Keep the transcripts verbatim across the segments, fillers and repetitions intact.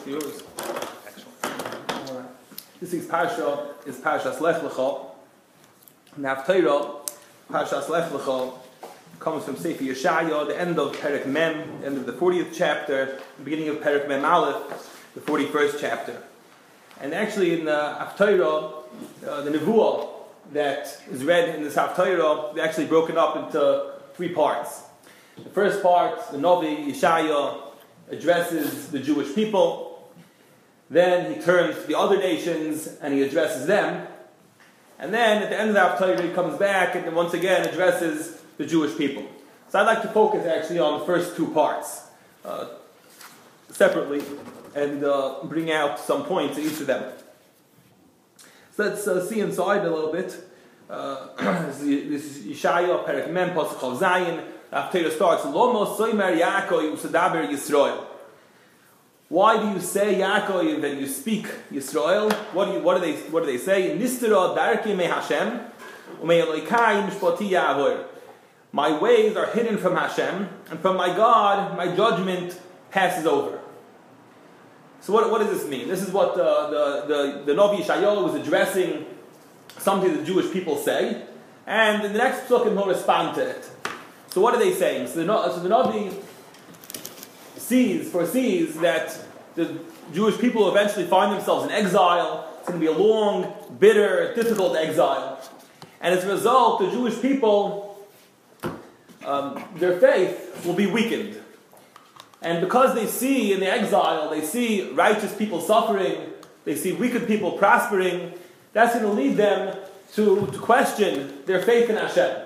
yours. Excellent. This week's parsha is Parshas Lech Lecha. The Haftarah, Parshas Lech Lecha, comes from Sefer Yeshaya, the end of Perek Mem, the end of the fortieth chapter, the beginning of Perek Mem Aleph, the forty-first chapter. And actually in the Haftarah, uh, the Nevuah that is read in this Haftarah is actually broken up into three parts. The first part, the Novi Yeshaya addresses the Jewish people. Then he turns to the other nations and he addresses them. And then at the end of the Haftarah he comes back and once again addresses the Jewish people. So I'd like to focus actually on the first two parts uh, separately and uh, bring out some points in each of them. So let's uh, see inside a little bit. Uh, this is Yeshaya, Perek Mem, Pasuk Chav Zayin. Haftarah starts, Lomo soimer Yaakov u'sedaber Yisrael. Why do you say Yaakov and you speak Yisrael? What do you, what do they what do they say? Nistera darki me Hashem u'me Elokai mishpati ya'avor. My ways are hidden from Hashem, and from my God, my judgment passes over. So what, what does this mean? This is what uh, the, the, the Novi Yeshayahu was addressing something the Jewish people say, and in the next psukim he'll respond to it. So what are they saying? So the, so the Novi sees, foresees that the Jewish people will eventually find themselves in exile. It's going to be a long, bitter, difficult exile. And as a result, the Jewish people, um, their faith will be weakened. And because they see in the exile, they see righteous people suffering, they see wicked people prospering, that's going to lead them to, to question their faith in Hashem.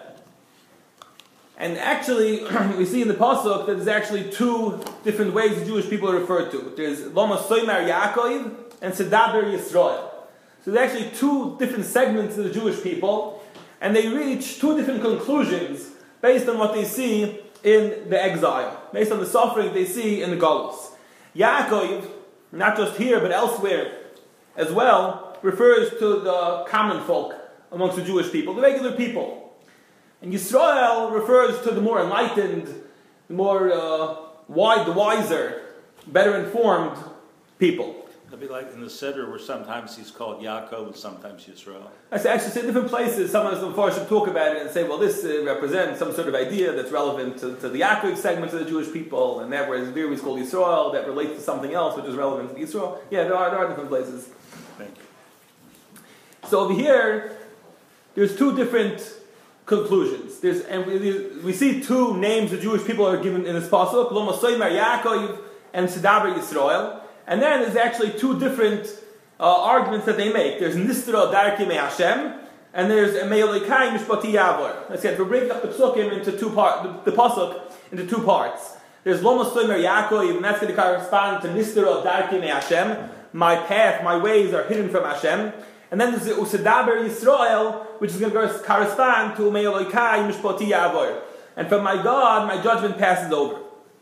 And actually, we see in the Pasuk that there's actually two different ways the Jewish people are referred to. There's Loma Soimer Yaakov and Sedaber Yisrael. So there's actually two different segments of the Jewish people, and they reach two different conclusions based on what they see in the exile, based on the suffering they see in the Galus. Yaakov, not just here but elsewhere as well, refers to the common folk amongst the Jewish people, the regular people. And Yisrael refers to the more enlightened, the more uh, wide, the wiser, better informed people. It'd be like in the Siddur where sometimes he's called Yaakov and sometimes Yisrael. I say actually in different places, some of the Mepharshim talk about it and say, well, this uh, represents some sort of idea that's relevant to, to the Yaakov segment of the Jewish people, and that whereas here is called Yisrael, that relates to something else which is relevant to Yisrael. Yeah, there are, there are different places. Thank you. So over here, there's two different conclusions. There's, and we, we see two names the Jewish people are given in this pasuk: Lo Soimer Yaakov and Sedaber Yisrael. And then there's actually two different uh, arguments that they make. There's Nistera Darki Me Hashem, and there's Me Elokai Mishpati Ya'avor. Let's get we're breaking up the psukim into two parts. The, the pasuk into two parts. There's Lo Soimer Yaakov, and that's going to correspond to Nistera Darki Me Hashem. My path, my ways are hidden from Hashem. And then there's the Usedaber Yisrael, which is going to correspond to Me Elokai Mishpati Ya'avor. And from my God, my judgment passes over.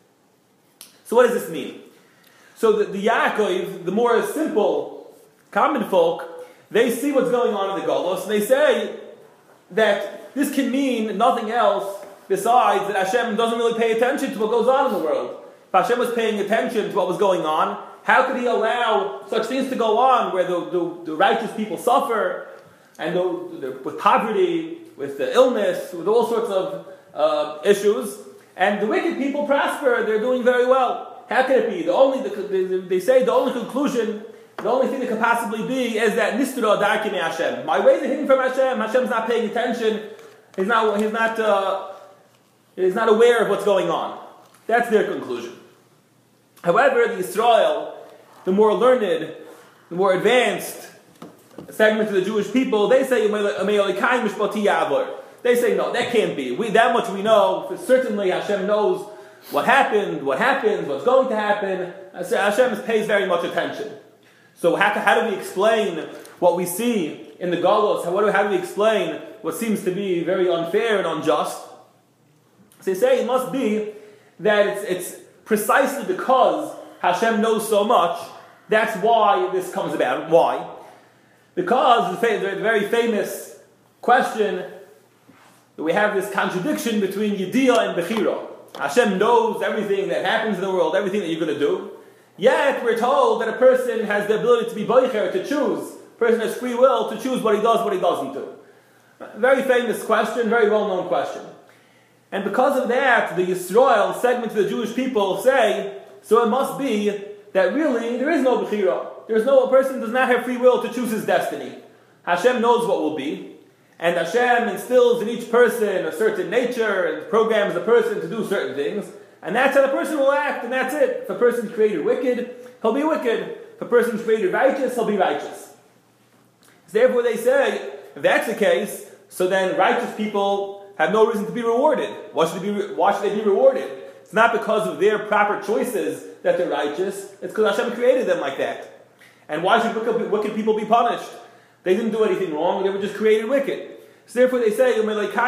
So what does this mean? So the, the Yaakov, the more simple, common folk, they see what's going on in the Golos, and they say that this can mean nothing else besides that Hashem doesn't really pay attention to what goes on in the world. If Hashem was paying attention to what was going on, how could he allow such things to go on where the, the, the righteous people suffer, and the, the, with poverty, with the illness, with all sorts of uh, issues, and the wicked people prosper, they're doing very well? How can it be? The only the, the, they say the only conclusion, the only thing that could possibly be is that Nistera Darki Me Hashem. My ways are hidden from Hashem. Hashem's not paying attention. He's not. He's not. Uh, he's not aware of what's going on. That's their conclusion. However, the Yisrael, the more learned, the more advanced segment of the Jewish people, they say They say no, that can't be. We that much we know. Certainly, Hashem knows what happened, what happens, what's going to happen. Hashem pays very much attention. So how, how do we explain what we see in the Galos? How, how do we explain what seems to be very unfair and unjust? So they say it must be that it's, it's precisely because Hashem knows so much, that's why this comes about. Why? Because the, the very famous question that we have this contradiction between Yediyah and Bechira. Hashem knows everything that happens in the world, everything that you're going to do. Yet we're told that a person has the ability to be boicher, to choose. A person has free will to choose what he does, what he doesn't do. Very famous question, very well-known question. And because of that, the Yisrael segment of the Jewish people say, so it must be that really there is no bechira. There's no, a person does not have free will to choose his destiny. Hashem knows what will be. And Hashem instills in each person a certain nature and programs the person to do certain things. And that's how the person will act, and that's it. If a person's created wicked, he'll be wicked. If a person's created righteous, he'll be righteous. So therefore they say, if that's the case, so then righteous people have no reason to be rewarded. Why should they be, why should they be rewarded? It's not because of their proper choices that they're righteous. It's because Hashem created them like that. And why should wicked, wicked people be punished? They didn't do anything wrong. They were just created wicked. So therefore they say,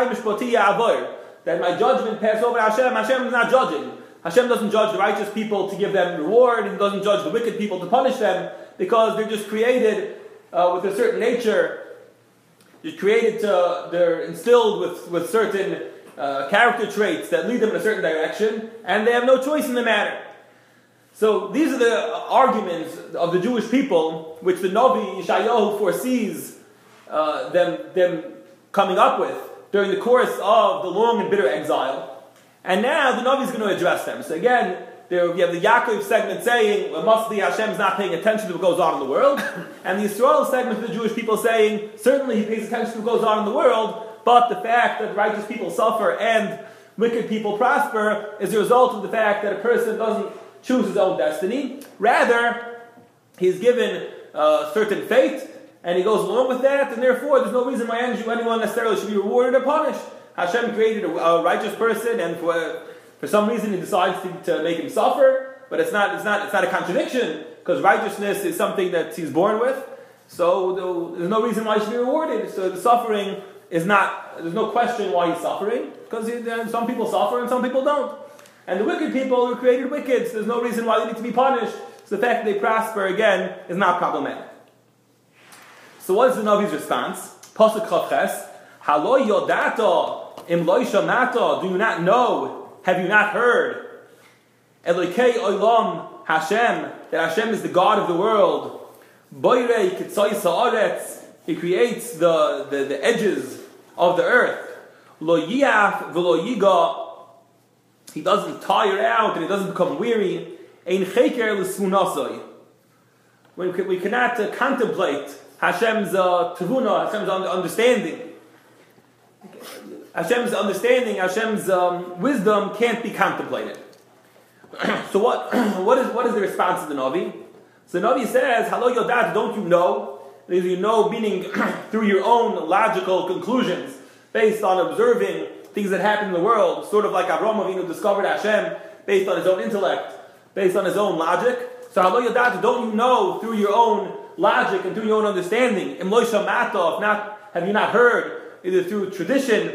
that my judgment passed over Hashem. Hashem is not judging. Hashem doesn't judge the righteous people to give them reward. He doesn't judge the wicked people to punish them, because they're just created uh, with a certain nature. They're created to, they're instilled with, with certain uh, character traits that lead them in a certain direction, and they have no choice in the matter. So these are the arguments of the Jewish people, which the Navi Yeshayahu foresees uh, them, them coming up with during the course of the long and bitter exile. And now the Navi is going to address them. So again, there you have the Yaakov segment saying, well, must be Hashem's not paying attention to what goes on in the world. And the Yisrael segment of the Jewish people saying, certainly he pays attention to what goes on in the world, but the fact that righteous people suffer and wicked people prosper is a result of the fact that a person doesn't choose his own destiny. Rather, he's given a certain fate, and he goes along with that, and therefore there's no reason why anyone necessarily should be rewarded or punished. Hashem created a, a righteous person, and for, for some reason he decides to, to make him suffer, but it's not, it's not, it's not a contradiction, because righteousness is something that he's born with, so there's no reason why he should be rewarded. So the suffering is not, there's no question why he's suffering, because he, some people suffer and some people don't. And the wicked people were created wicked, so there's no reason why they need to be punished. So the fact that they prosper, again, is not problematic. So what is the Navi's response? Pasuk Chavches, Halo yodato im lo shamato, do you not know, have you not heard, Elokei olam Hashem, that Hashem is the God of the world, Boirei kitzai sa'aretz, He creates the, the, the edges of the earth, Lo yiach v'lo yiga, He doesn't tire out and He doesn't become weary, Ein cheker l'sfunasoi, when we cannot uh, contemplate Hashem's uh, tevuna, Hashem's understanding. Hashem's understanding, Hashem's um, wisdom can't be contemplated. So what, what, is, what is the response of the Navi? So the Navi says, Halo yodat, don't you know? You know, meaning through your own logical conclusions, based on observing things that happen in the world, sort of like Avraham Avinu discovered Hashem, based on his own intellect, based on his own logic. So Halo yodat, don't you know through your own logic and through your own understanding, Im lo shamato, if not, have you not heard, either through tradition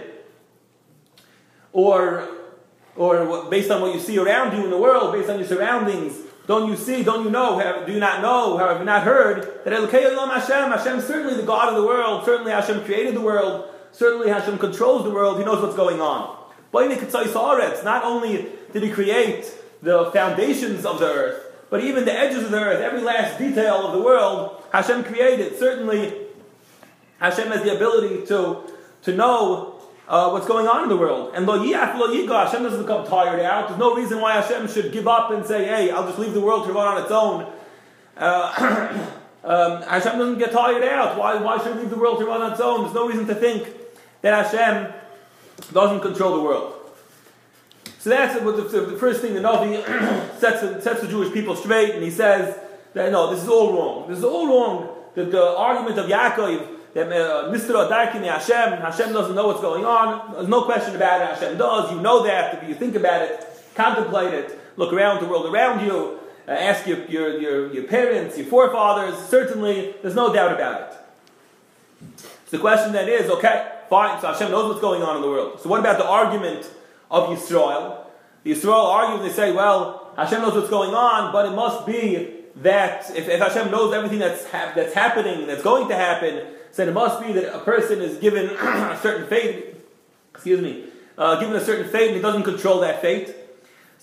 or or based on what you see around you in the world, based on your surroundings, don't you see, don't you know, have, do you not know, have you not heard, that Elokei olam Hashem, Hashem is certainly the God of the world, certainly Hashem created the world, certainly Hashem controls the world, He knows what's going on. Not only did He create the foundations of the earth, but even the edges of the earth, every last detail of the world, Hashem created. Certainly, Hashem has the ability to, to know uh, what's going on in the world. And lo yiach lo yiga, Hashem doesn't become tired out. There's no reason why Hashem should give up and say, hey, I'll just leave the world to run on its own. Uh, um, Hashem doesn't get tired out. Why, why should He leave the world to run on its own? There's no reason to think that Hashem doesn't control the world. So that's what the, the first thing the Navi sets, sets the Jewish people straight, and he says that no, this is all wrong. This is all wrong. The, the argument of Yaakov that Mister Adarkini Hashem, Hashem doesn't know what's going on. There's no question about it. Hashem does. You know that. If you think about it, contemplate it, look around the world around you, uh, ask your, your your your parents, your forefathers. Certainly, there's no doubt about it. So the question then is, okay, fine. So Hashem knows what's going on in the world. So what about the argument of Yisrael? The Yisrael argue and they say, well, Hashem knows what's going on, but it must be that if, if Hashem knows everything that's ha- that's happening, that's going to happen, then it must be that a person is given a certain fate, excuse me, uh, given a certain fate and he doesn't control that fate.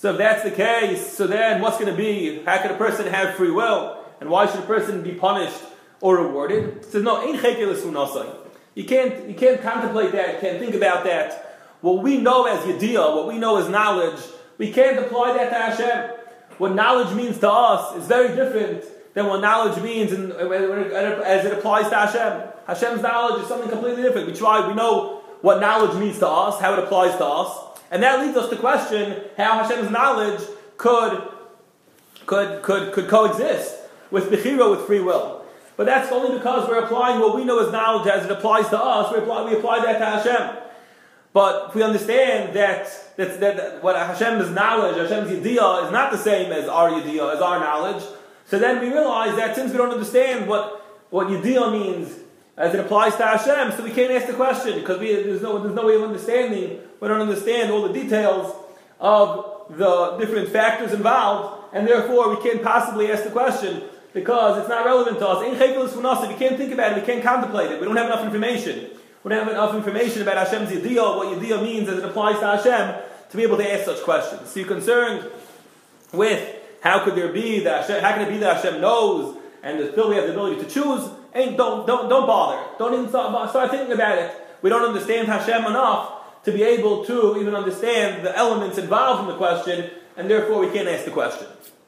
So if that's the case, so then what's going to be? How could a person have free will? And why should a person be punished or rewarded? It says, no, ein chekelis unasai. You can't, you can't contemplate that, you can't think about that. What we know as yediyah, what we know as knowledge, we can't apply that to Hashem. What knowledge means to us is very different than what knowledge means in, as it applies to Hashem. Hashem's knowledge is something completely different. We try, we know what knowledge means to us, how it applies to us, and that leads us to question how Hashem's knowledge could could could could coexist with bechira, with free will. But that's only because we're applying what we know as knowledge as it applies to us. We apply, we apply that to Hashem. But if we understand that, that, that what Hashem's knowledge, Hashem's yediyah, is not the same as our yediyah, as our knowledge, so then we realize that since we don't understand what, what yediyah means as it applies to Hashem, so we can't ask the question, because we, there's, no, there's no way of understanding. We don't understand all the details of the different factors involved, and therefore we can't possibly ask the question, because it's not relevant to us. We can't think about it, we can't contemplate it, we don't have enough information. We don't have enough information about Hashem's yediyah, what yediyah means as it applies to Hashem, to be able to ask such questions. So you're concerned with how could there be that Hashem, how can it be that Hashem knows and still we have the ability to choose? Ain't don't don't don't bother. Don't even start, start thinking about it. We don't understand Hashem enough to be able to even understand the elements involved in the question, and therefore we can't ask the question.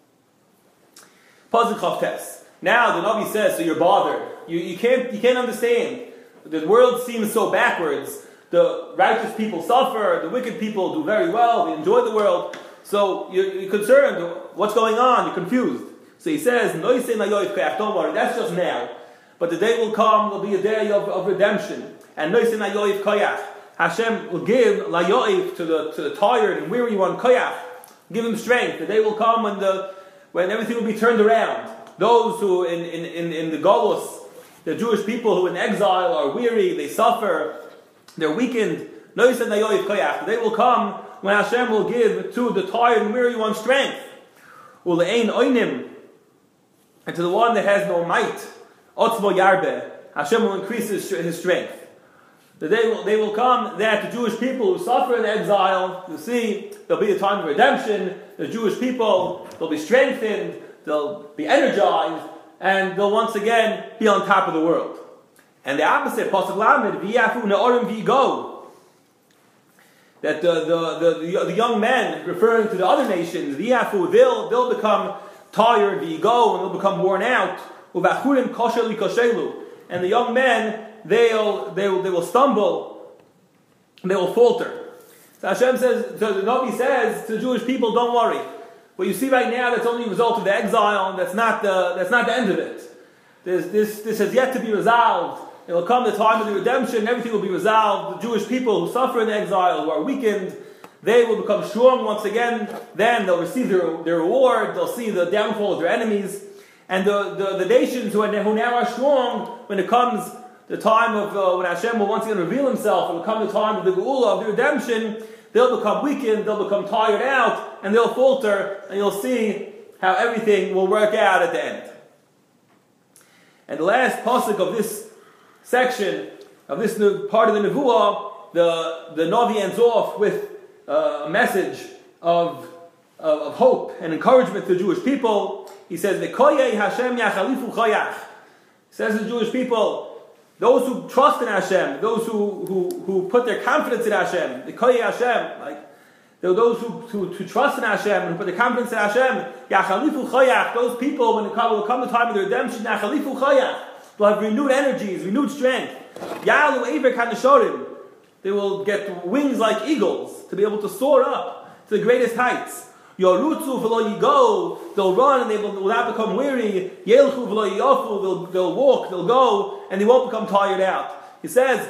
Pasuk Chavtes. Now the Navi says, so you're bothered. You you can't you can't understand. The world seems so backwards. The righteous people suffer. The wicked people do very well. They enjoy the world. So you're, you're concerned. What's going on? You're confused. So he says, don't worry, that's just now. But the day will come, will be a day of, of redemption. And Hashem will give layoif to the to the tired and weary one, koyach. Give him strength. The day will come when the when everything will be turned around. Those who in, in, in, in the Golus, the Jewish people who in exile are weary, they suffer, they're weakened. The day will come when Hashem will give to the tired and weary one strength. And to the one that has no might, Hashem will increase his, his strength. The day will, they will come that the Jewish people who suffer in exile, you see, there'll be a time of redemption. The Jewish people, they'll be strengthened, they'll be energized, and they'll once again be on top of the world. And the opposite, Pasuk Lamed, v'yafu ne'orim v'yigo, that the, the, the, the young men, referring to the other nations, v'yafu, they'll, they'll become tired, v'yigo, and they'll become worn out, u'vachurim kosher likoshelu, and the young men, they'll, they will, they will stumble, they will falter. So Hashem says, so the Navi says to the Jewish people, don't worry. What you see right now, that's only a result of the exile, and that's not the, that's not the end of it. There's, this, this has yet to be resolved. It will come the time of the redemption, everything will be resolved. The Jewish people who suffer in exile, who are weakened, they will become strong once again. Then they'll receive their, their reward, they'll see the downfall of their enemies. And the, the, the nations who, are, who now are strong, when it comes the time of, uh, when Hashem will once again reveal himself, it will come the time of the Geula, of the redemption, they'll become weakened, they'll become tired out, and they'll falter, and you'll see how everything will work out at the end. And the last pasuk of this section, of this part of the Nevuah, the, the Navi ends off with uh, a message of, of, of hope and encouragement to the Jewish people. He says, V'koyei Hashem yachalifu chayach. He says to the Jewish people, those who trust in Hashem, those who, who, who put their confidence in Hashem, the Koyei Hashem, like those who, who, who trust in Hashem and put their confidence in Hashem, Yachalifu Chayach, those people, when it will come the time of the redemption, Yachalifu Chayach, will have renewed energies, renewed strength. Yalu Ever Kanashorim, they will get wings like eagles to be able to soar up to the greatest heights. Yorutzu v'lo yigo, they'll run and they will, will not become weary. Yelchu v'lo yofu, they'll, they'll walk, they'll go, and they won't become tired out. He says,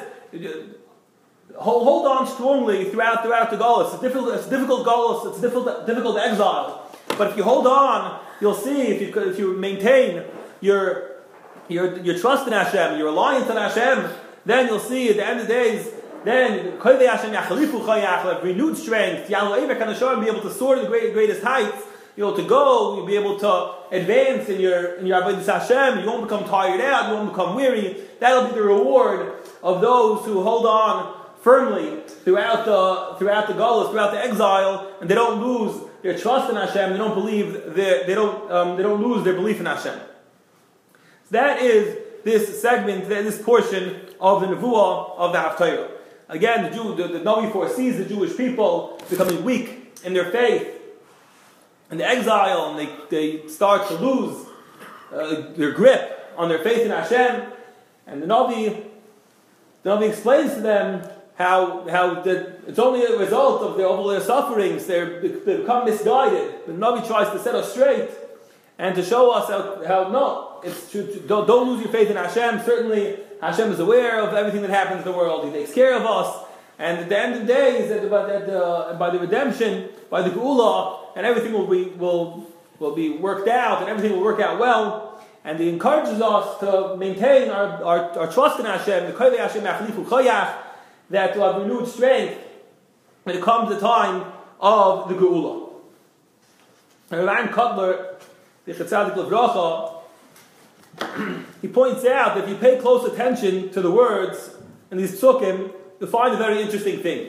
hold, hold on strongly throughout throughout the Golus. It's difficult, it's difficult Golus, it's difficult, difficult exile. But if you hold on, you'll see, if you if you maintain your your your trust in Hashem, your reliance on Hashem, then you'll see at the end of the days, then Koyei Hashem yachalifu chayach, renewed strength, Yalu Ever Kanashorim, be able to soar to the great, greatest heights, be able to go, you'll be able to advance in your in your avodas Hashem, you won't become tired out, you won't become weary. That'll be the reward of those who hold on firmly throughout the throughout the Golus, throughout the exile, and they don't lose their trust in Hashem, they don't believe, they, they don't um, they don't lose their belief in Hashem. So that is this segment, this portion of the Nevuah of the Haftarah. Again, the Jew, the, the Navi foresees the Jewish people becoming weak in their faith, in the exile, and they, they start to lose uh, their grip on their faith in Hashem. And the Navi, the Navi explains to them how how the, it's only a result of their, all their sufferings. They're, they become misguided. The Navi tries to set us straight and to show us how, how no, it's to, to, don't, don't lose your faith in Hashem. Certainly, Hashem is aware of everything that happens in the world. He takes care of us. And at the end of the day, is that by, that, uh, by the redemption, by the Geula, and everything will be will will be worked out, and everything will work out well. And he encourages us to maintain our, our, our trust in Hashem, the Koyei Hashem Achlifu Choyach, that to have renewed strength when it comes the time of the Geula. Ran Kotler, the Chetzadik Levracha, he points out that if you pay close attention to the words in these psukim, you'll find a very interesting thing.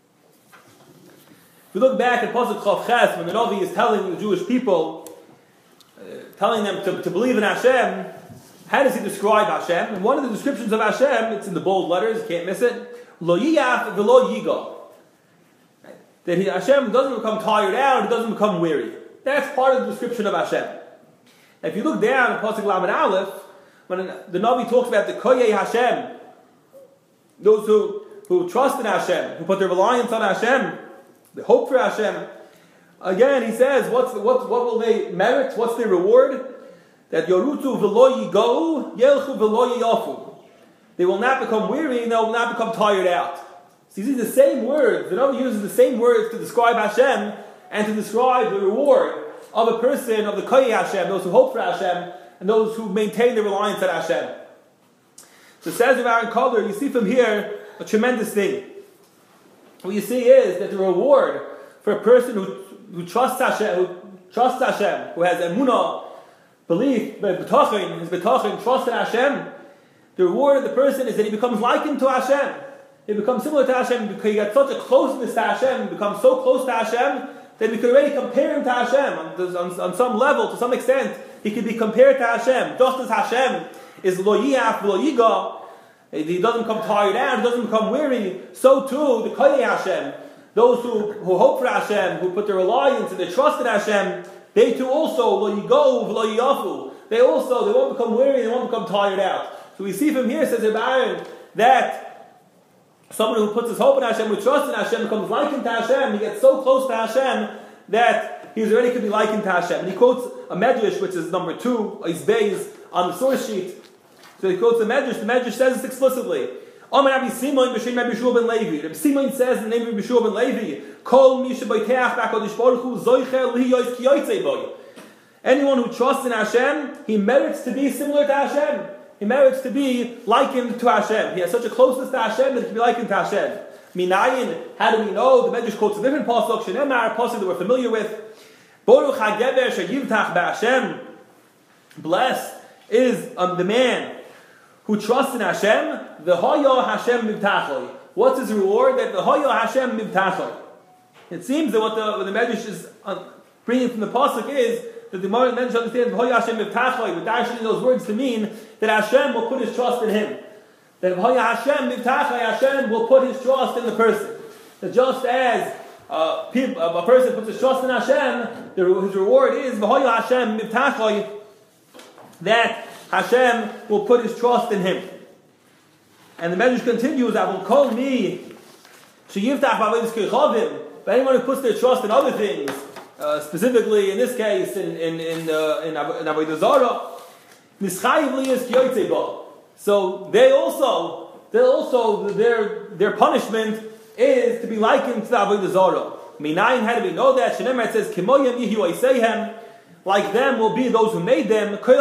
If we look back at Pasuk Chav Ches, when the Navi is telling the Jewish people, uh, telling them to, to believe in Hashem, how does he describe Hashem? And one of the descriptions of Hashem, it's in the bold letters, you can't miss it, Lo yiyaf v'lo yigo. That he, Hashem doesn't become tired out, he doesn't become weary. That's part of the description of Hashem. If you look down at Pasuk Lamed Aleph, when the Navi talks about the Koyei Hashem, those who, who trust in Hashem, who put their reliance on Hashem, they hope for Hashem, again he says, what's the, what, what will they merit? What's their reward? That Yorutu v'lo yigo, yelchu v'lo yafu. They will not become weary, and they will not become tired out. So these are the same words. The Navi uses the same words to describe Hashem and to describe the reward of a person, of the Koyei Hashem, those who hope for Hashem, and those who maintain their reliance on Hashem. So it says of Aaron Kotler, you see from here a tremendous thing. What you see is that the reward for a person who, who trusts Hashem, who trusts Hashem, who has emunah, belief, betachin, his betachin, trust in Hashem, the reward of the person is that he becomes likened to Hashem. He becomes similar to Hashem because he got such a closeness to Hashem, he becomes so close to Hashem, that we could already compare him to Hashem. On, on, on some level, to some extent, he could be compared to Hashem. Just as Hashem is lo yiyaf, lo yiga, he doesn't become tired out, he doesn't become weary, so too, the Koyei Hashem, those who, who hope for Hashem, who put their reliance and their trust in Hashem, they too also, lo yigo, lo yiyafu, they also, they won't become weary, they won't become tired out. So we see from here, says Aaron, that someone who puts his hope in Hashem, who trusts in Hashem, becomes likened to Hashem, he gets so close to Hashem, that he already could be likened to Hashem. And he quotes a medrash, which is number two, is based on the source sheet. So he quotes the medrash, the medrash says this explicitly. Amar Rabbi Simon b'shem Rabbi Yeshua ben Levi. Rabbi Simon says in the name of Rabbi Yeshua ben Levi, Kol mi shebayteach b'HaKadosh Baruch Hu zoicher lihiyos ki yotzei bo. Anyone who trusts in Hashem, he merits to be similar to Hashem. He merits to be likened to Hashem. He has such a closeness to Hashem that he can be likened to Hashem. Minayin, how do we know? The Medrash quotes a different pasuk, Shenemar, a pasuk that we're familiar with. Baruch hagever sheyivtach b'Hashem. Blessed is um, the man who trusts in Hashem. V'hoyo Hashem mivtachoi. What's his reward? That v'hoyo Hashem mivtachoi. It seems that what the, what the Medrash is uh, bringing from the pasuk is that the Gemara Medrash understands v'hoyo Hashem mivtachoi, but darshaning those words to mean that Hashem will put his trust in him. That v'hoyo Hashem mivtachoi, Hashem will put his trust in the person. That just as uh, people, uh, a person puts his trust in Hashem, the, his reward is v'hoyo Hashem mivtachoi, that Hashem will put his trust in him. And the Medrash continues, I will call me sheyivtach b'avodas kechavim. But anyone who puts their trust in other things, uh, specifically in this case in in in, uh, in avodah zarah, nischayiv liyas ki yotzei bo. So they also, they also their their punishment is to be likened to the avodah zarah. Minayin, how do we know that? Shenemar says kimoyem yihu oiseihem. Like them will be those who made them. Right?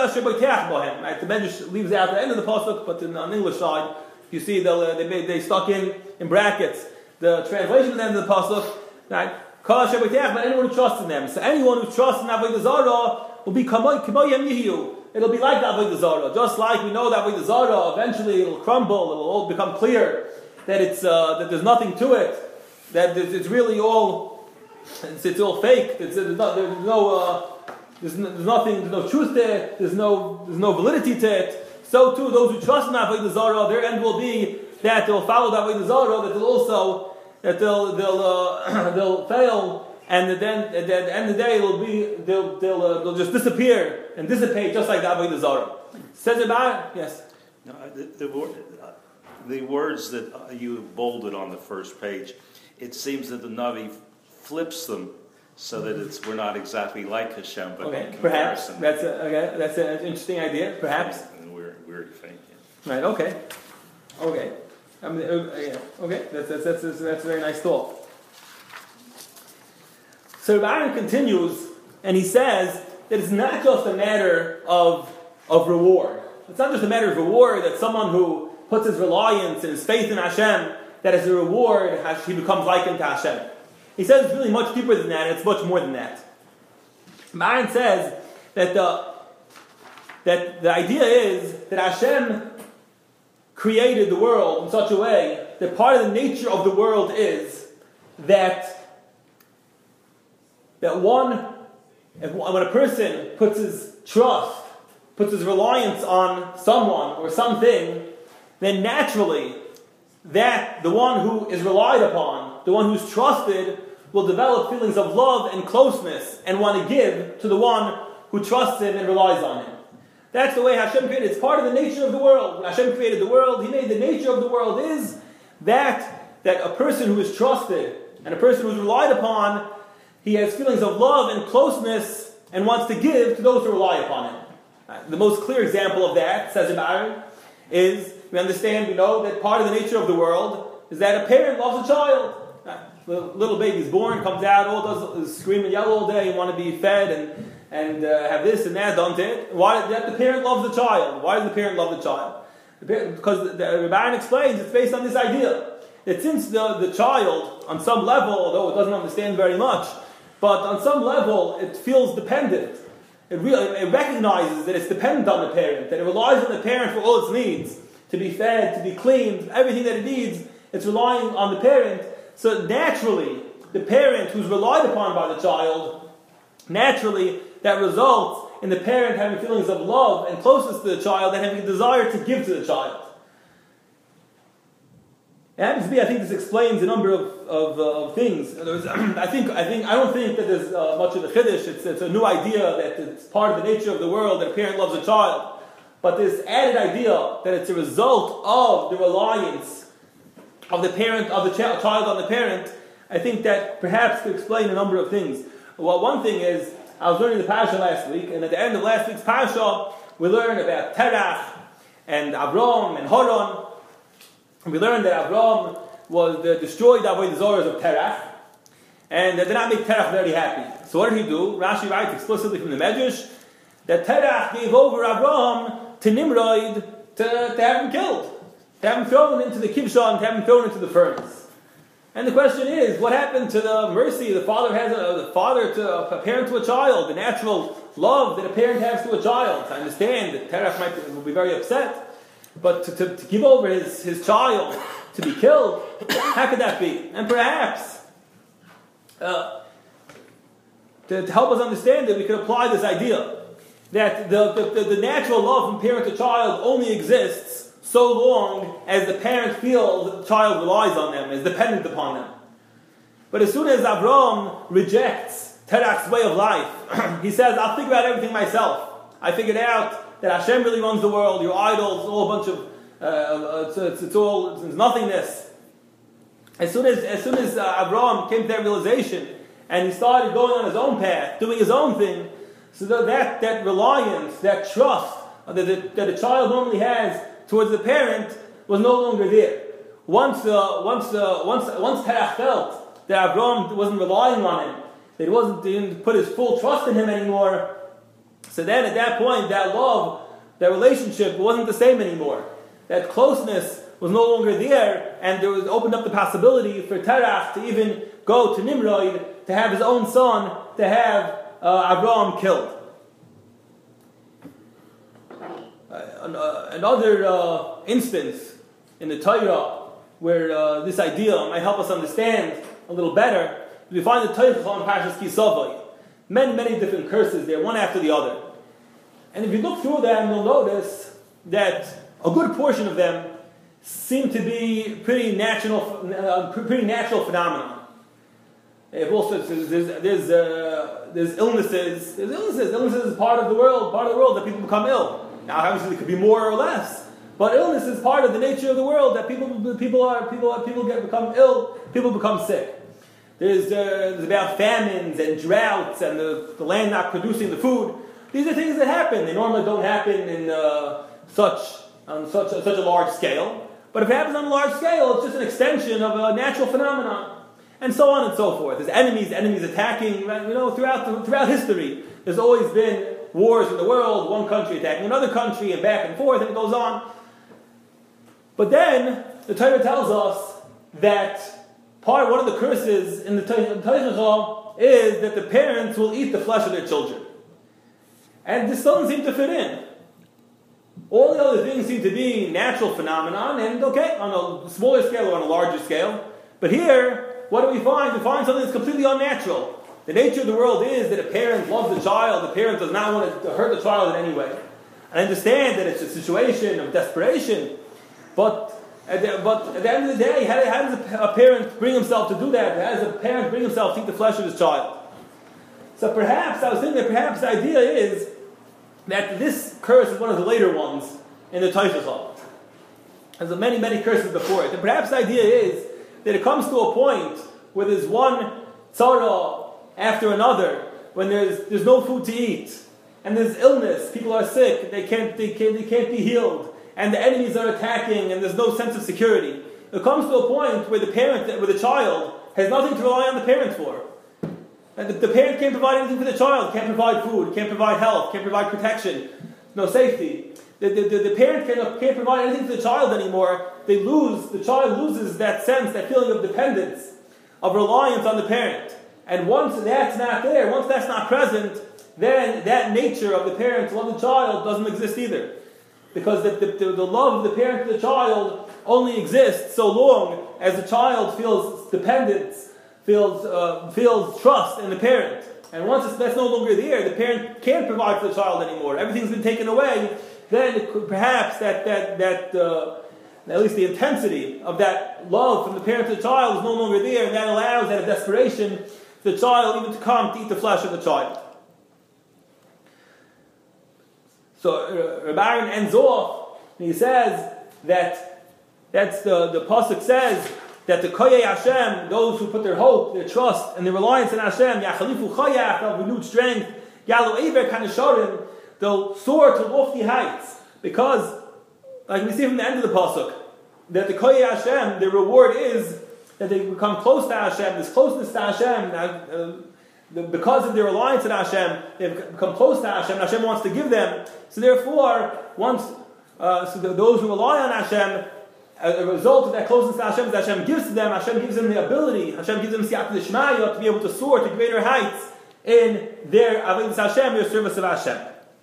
The Medrash leaves out the end of the pasuk, but in, on the English side, you see uh, they made, they stuck in in brackets the translation of the end of the pasuk. Right? But anyone who trusts in them, so anyone who trusts in avodah zarah will be kimoyem yihu. It'll be like the avodah zarah, just like we know that avodah zarah eventually it'll crumble, it'll all become clear that it's uh, that there's nothing to it, that it's really all It's, it's all fake. It's, there's no, there's no, uh, there's, no, there's nothing, there's no truth there. There's no, there's no validity to it. So too, those who trust in Avodah Zarah, their end will be that they'll follow the Avodah Zarah, that they'll also, that they'll, they'll, uh, they'll fail, and then at the end of the day, it'll be, they'll, they'll, uh, they'll just disappear and dissipate just like the Avodah Zarah. Says about yes. No, the, the, wor- the words that you bolded on the first page, it seems that the Navi flips them so that it's we're not exactly like Hashem, but okay. in Perhaps comparison. that's a, okay. That's an interesting idea. Perhaps. And we're we're thinking. Right. Okay. Okay. I mean, uh, yeah. Okay. That's that's that's that's, that's a very nice thought. So Aaron continues, and he says that it's not just a matter of of reward. It's not just a matter of reward that someone who puts his reliance and his faith in Hashem, that as a reward, he becomes likened to Hashem. He says it's really much deeper than that, and it's much more than that. Aaron says that the, that the idea is that Hashem created the world in such a way that part of the nature of the world is that, that one, if, when a person puts his trust, puts his reliance on someone or something, then naturally that the one who is relied upon, the one who's trusted, will develop feelings of love and closeness and want to give to the one who trusts him and relies on him. That's the way Hashem created. It's part of the nature of the world. When Hashem created the world, He made the nature of the world is that, that a person who is trusted and a person who is relied upon, he has feelings of love and closeness and wants to give to those who rely upon him. The most clear example of that, says Ibn Aaron, is we understand, we know that part of the nature of the world is that a parent loves a child. Little, little baby's born, comes out, all does is scream and yell all day, and want to be fed and and uh, have this and that done to it. Why? That the parent loves the child. Why does the parent love the child? The parent, because the, the Rebbein explains it's based on this idea that since the, the child, on some level, although it doesn't understand very much, but on some level it feels dependent. It, really, it recognizes that it's dependent on the parent, that it relies on the parent for all its needs, to be fed, to be cleaned, everything that it needs, it's relying on the parent. So naturally, the parent who's relied upon by the child, naturally that results in the parent having feelings of love and closeness to the child and having a desire to give to the child. It happens to be, I think this explains a number of, of, uh, of things. In other words, I think, I think, I don't think that there's uh, much of the chiddush. It's, it's a new idea that it's part of the nature of the world that a parent loves a child. But this added idea that it's a result of the reliance of the parent, of the ch- child on the parent, I think that perhaps could explain a number of things. Well, one thing is, I was learning the parasha last week, and at the end of last week's parasha, we learned about Terach and Avram and Haran. And we learned that Avram was the destroyed Avodah Zarah of Terach, and that did not make Terach very happy. So what did he do? Rashi writes explicitly from the Medrash that Terach gave over Avram to Nimrod to, to have him killed, to have him thrown into the kibsha, to have him thrown into the furnace. And the question is, what happened to the mercy the father has, a, the father to a parent to a child, the natural love that a parent has to a child? I understand that Terach might will be very upset, but to, to, to give over his, his child to be killed, how could that be? And perhaps, uh, to, to help us understand it, we could apply this idea that the, the, the, the natural love from parent to child only exists so long as the parent feels that the child relies on them, is dependent upon them. But as soon as Avram rejects Terach's way of life, he says, I'll figure out everything myself. I figured out that Hashem really runs the world, your idols, all a bunch of, uh, it's, it's, it's all, it's nothingness. As soon as, as, soon as uh, Avram came to that realization, and he started going on his own path, doing his own thing, so that, that reliance, that trust that, that, that a child normally has towards the parent was no longer there. Once, uh, once, uh, once, once Terach felt that Avram wasn't relying on him, that he wasn't he didn't put his full trust in him anymore, so then at that point, that love, that relationship wasn't the same anymore. That closeness was no longer there, and there was opened up the possibility for Terach to even go to Nimrod to have his own son, to have uh, Avram killed. Uh, another uh, instance in the Torah where uh, this idea might help us understand a little better We find the Teichel in Parshas Kisavai. Many, many different curses there, one after the other. And if you look through them, you'll notice that a good portion of them seem to be pretty natural, uh, pretty natural phenomenon. If also there's there's, uh, there's illnesses, there's illnesses. Illnesses is part of the world, part of the world that people become ill. Now, obviously, it could be more or less, but illness is part of the nature of the world that people people are people are, people get become ill, people become sick. There's, uh, there's about famines and droughts and the, the land not producing the food. These are things that happen. They normally don't happen in uh, such on such a, such a large scale. But if it happens on a large scale, it's just an extension of a natural phenomenon, and so on and so forth. There's enemies, enemies attacking. You know, throughout the, throughout history, there's always been wars in the world. One country attacking another country, and back and forth, and it goes on. But then the Torah tells us that part, one of the curses in the Torah is that the parents will eat the flesh of their children. And this doesn't seem to fit in. All the other things seem to be natural phenomenon, and okay, on a smaller scale or on a larger scale. But here, what do we find? We find something that's completely unnatural. The nature of the world is that a parent loves the child, the parent does not want to hurt the child in any way. I understand that it's a situation of desperation, but At the, but at the end of the day, how, how does a, a parent bring himself to do that? How does a parent bring himself to eat the flesh of his child? So perhaps, I was thinking that perhaps the idea is that this curse is one of the later ones in the Teichel. There's many, many curses before it. And perhaps the idea is that it comes to a point where there's one tzara after another, when there's there's no food to eat, and there's illness, people are sick, they can't they can't they can't be healed, and the enemies are attacking, and there's no sense of security. It comes to a point where the parent, where the child has nothing to rely on the parent for. And the, the parent can't provide anything for the child, can't provide food, can't provide health, can't provide protection, no safety. The, the, the, the parent can't, can't provide anything to the child anymore. They lose, the child loses that sense, that feeling of dependence, of reliance on the parent. And once that's not there, once that's not present, then that nature of the parent to love the child doesn't exist either. Because the, the, the, the love of the parent to the child only exists so long as the child feels dependence, feels uh, feels trust in the parent. And once it's, that's no longer there, the parent can't provide for the child anymore. Everything's been taken away. Then it could, perhaps that that that uh, at least the intensity of that love from the parent to the child is no longer there, and that allows out of desperation the child even to come to eat the flesh of the child. So uh, Rabbi Aaron ends off, and he says that that's the the pasuk says that the Koyei Hashem, those who put their hope, their trust, and their reliance in Hashem, Yachalifu Chayach, they'll have renewed strength, Yalu Eiver Kanasharim, they'll soar to lofty heights, because, like we see from the end of the pasuk, that the Koyei Hashem, the reward is that they become close to Hashem. This closeness to Hashem, uh, the, because of their reliance on Hashem, they've become close to Hashem. Hashem wants to give them. So therefore, once uh, so the, those who rely on Hashem, as a result of that closeness to Hashem that Hashem gives to them, Hashem gives them the ability, Hashem gives them siyata d'shmaya to be able to soar to greater heights in their avodas Hashem, their service of Hashem.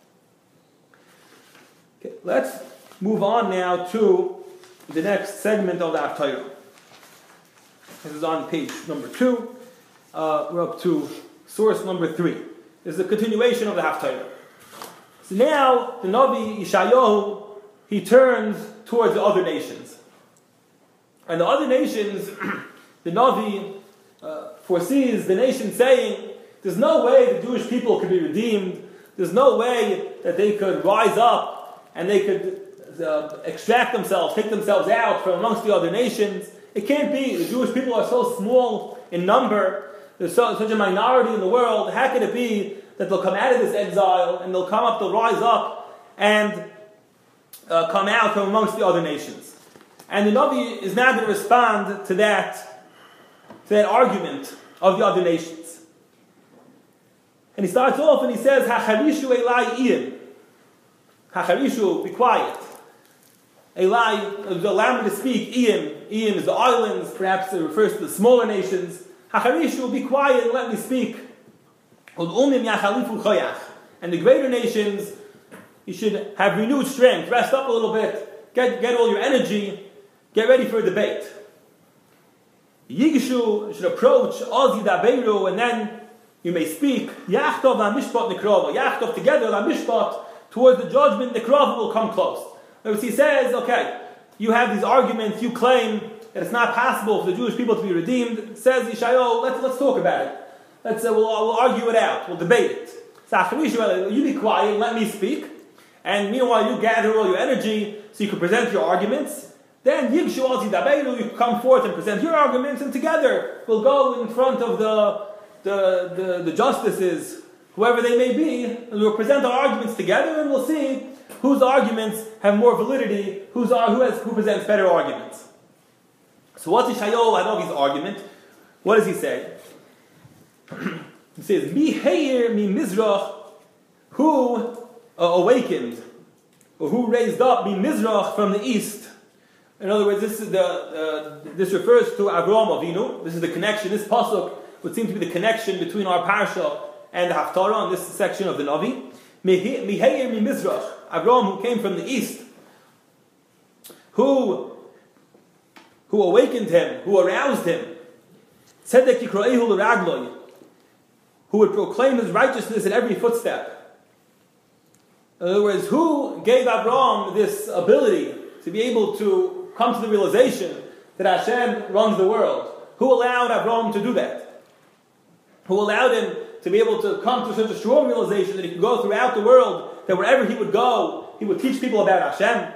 Okay, let's move on now to the next segment of the Haftarah. This is on page number two. Uh, we're up to source number three. This is a continuation of the Haftarah. So now the Navi Yeshayahu, he turns towards the other nations. And the other nations, the Navi uh, foresees the nation saying, there's no way the Jewish people could be redeemed. There's no way that they could rise up and they could uh, extract themselves, take themselves out from amongst the other nations. It can't be. The Jewish people are so small in number. There's so, such a minority in the world. How can it be that they'll come out of this exile and they'll come up, they'll rise up and uh, come out from amongst the other nations? And the Navi is now going to respond to that, to that argument of the other nations. And he starts off and he says, Hacharishu Elai Iyim. Hacharishu, be quiet. Elai, allow me to speak. Iyim. Iyim is the islands, perhaps it refers to the smaller nations. Hacharishu, be quiet and let me speak. And the greater nations, you should have renewed strength, rest up a little bit, get, get all your energy, get ready for a debate. Yigishu should approach Oz Yidaberu, and then you may speak. Yachtov Mishpat Nikrova. Yachtov together, La Mishpat, towards the judgment, Nikrova will come close. Notice he says, okay, you have these arguments, you claim that it's not possible for the Jewish people to be redeemed. Says Yeshayahu, let's, let's talk about it. Let's, uh, we'll, we'll argue it out, we'll debate it. So you be quiet and let me speak. And meanwhile, you gather all your energy so you can present your arguments. Then Yigshu Ozi Daberu, you come forth and present your arguments, and together we'll go in front of the, the, the, the justices, whoever they may be, and we'll present our arguments together, and we'll see whose arguments have more validity, who's, who, has, who presents better arguments. So what's Yeshayahu Hanavi's argument? What does he say? He says, Mi Heir Mi Mizrach, who uh, awakened, or who raised up Mi Mizrach from the east. In other words, this is the uh, this refers to Avraham Avinu. This is the connection. This pasuk would seem to be the connection between our parsha and the Haftarah in this section of the Navi. Mi Heir Mi Mizrach, Avraham who came from the east, who who awakened him, who aroused him. Tzedek Yikroehu L'Ragloi, who would proclaim his righteousness in every footstep. In other words, who gave Abraham this ability to be able to come to the realization that Hashem runs the world? Who allowed Abraham to do that? Who allowed him to be able to come to such a strong realization that he could go throughout the world, that wherever he would go, he would teach people about Hashem?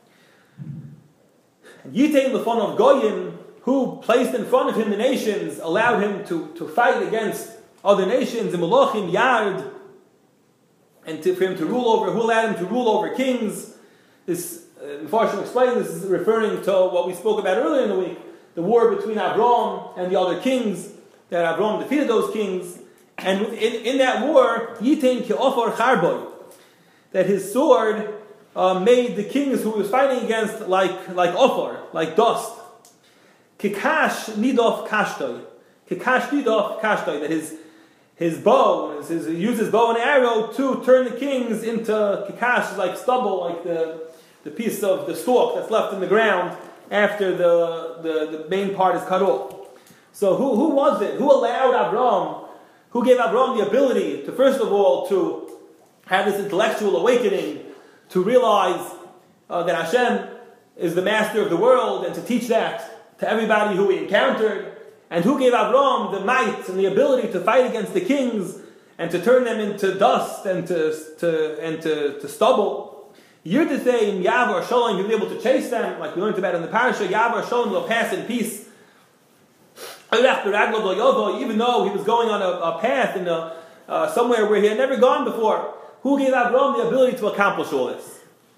Yitein Lefon of Goyim, who placed in front of him the nations, allowed him to, to fight against other nations, and Malachim Yard, and to, for him to rule over, who allowed him to rule over kings. This, uh, before I should explain, this is referring to what we spoke about earlier in the week, the war between Avraham and the other kings, that Avraham defeated those kings, and in, in that war, Yitein Ke'ofar Charboy, that his sword uh, made the kings who he was fighting against like, like Ofar, like dust. Kikash Nidof Kashtoi. Kikash Nidof Kashtoi, that his His bow, his, his, he used his bow and arrow to turn the kings into kikash, like stubble, like the, the piece of the stalk that's left in the ground after the, the, the main part is cut off. So who, who was it? Who allowed Abraham, who gave Abraham the ability to, first of all, to have this intellectual awakening, to realize uh, that Hashem is the master of the world, and to teach that to everybody who he encountered? And who gave Avraham the might and the ability to fight against the kings and to turn them into dust and to, to and to, to stubble? Yirdatei Yavar Shalom, you'll be able to chase them, like we learned about in the parasha. Yavar Shalom will pass in peace. Even though he was going on a, a path in a, uh, somewhere where he had never gone before. Who gave Avraham the ability to accomplish all this?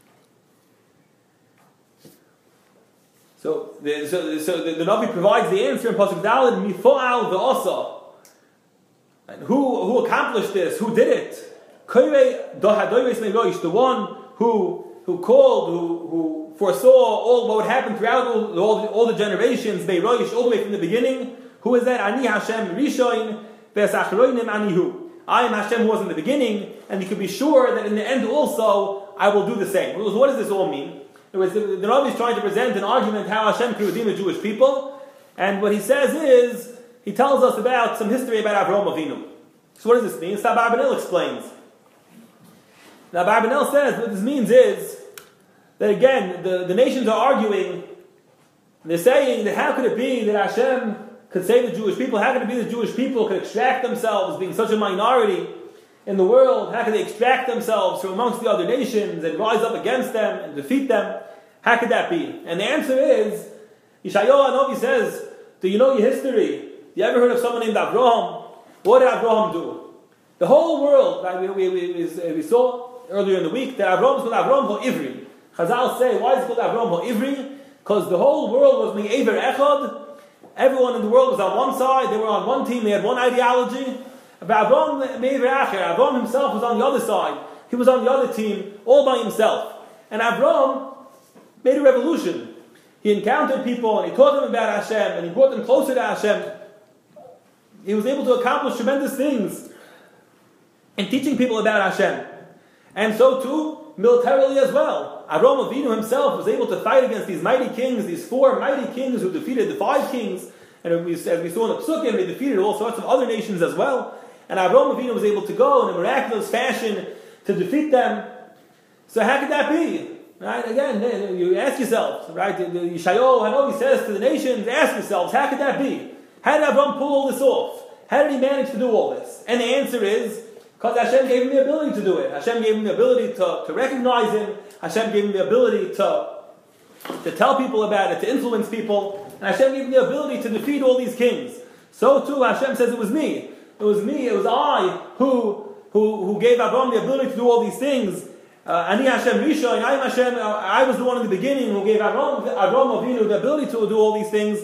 So the, so, so the, the Navi provides the answer in Pasuk Daled, Mifo'al ve'osa. And who, who accomplished this? Who did it? The one who, who called, who, who foresaw all what would happen throughout all, all, the, all the generations, all the way from the beginning. Who is that? Ani Hashem Rishoin ve'sachroinim anihu. I am Hashem who was in the beginning, and you can be sure that in the end also I will do the same. What does this all mean? The, the Navi is trying to present an argument how Hashem can redeem the Jewish people, and what he says is, he tells us about some history about Avraham Avinu. So what does this mean? So Abarbanel explains. Now Abarbanel says what this means is that again, the, the nations are arguing, they're saying that how could it be that Hashem could save the Jewish people? How could it be the Jewish people could extract themselves, being such a minority in the world? How could they extract themselves from amongst the other nations and rise up against them and defeat them? How could that be? And the answer is, Yeshayahu Hanavi says, do you know your history? You ever heard of someone named Avraham? What did Avraham do? The whole world, right, we, we, we, we saw earlier in the week that Avraham is called Avraham HaIvri. Chazal say, why is it called Avraham HaIvri? Because the whole world was Me'ever Echad. Everyone in the world was on one side, they were on one team, they had one ideology. But Avraham Me'ever Acher, Avraham himself was on the other side. He was on the other team, all by himself. And Avraham made a revolution. He encountered people and he taught them about Hashem and he brought them closer to Hashem. He was able to accomplish tremendous things in teaching people about Hashem. And so too, militarily as well. Avraham Avinu himself was able to fight against these mighty kings, these four mighty kings who defeated the five kings. And we, as we saw in the Psukim, they defeated all sorts of other nations as well. And Avraham Avinu was able to go in a miraculous fashion to defeat them. So how could that be? Right? Again, you ask yourselves, right? Yeshayahu Hanavi says to the nations, ask yourselves, how could that be? How did Avraham pull all this off? How did he manage to do all this? And the answer is, because Hashem gave him the ability to do it. Hashem gave him the ability to, to recognize him. Hashem gave him the ability to, to tell people about it, to influence people. And Hashem gave him the ability to defeat all these kings. So too, Hashem says it was me. It was me, it was I who, who, who gave Avraham the ability to do all these things. Uh, Ani Hashem Rishon, I am Hashem, I was the one in the beginning who gave Avraham, Avraham Avinu the ability to do all these things.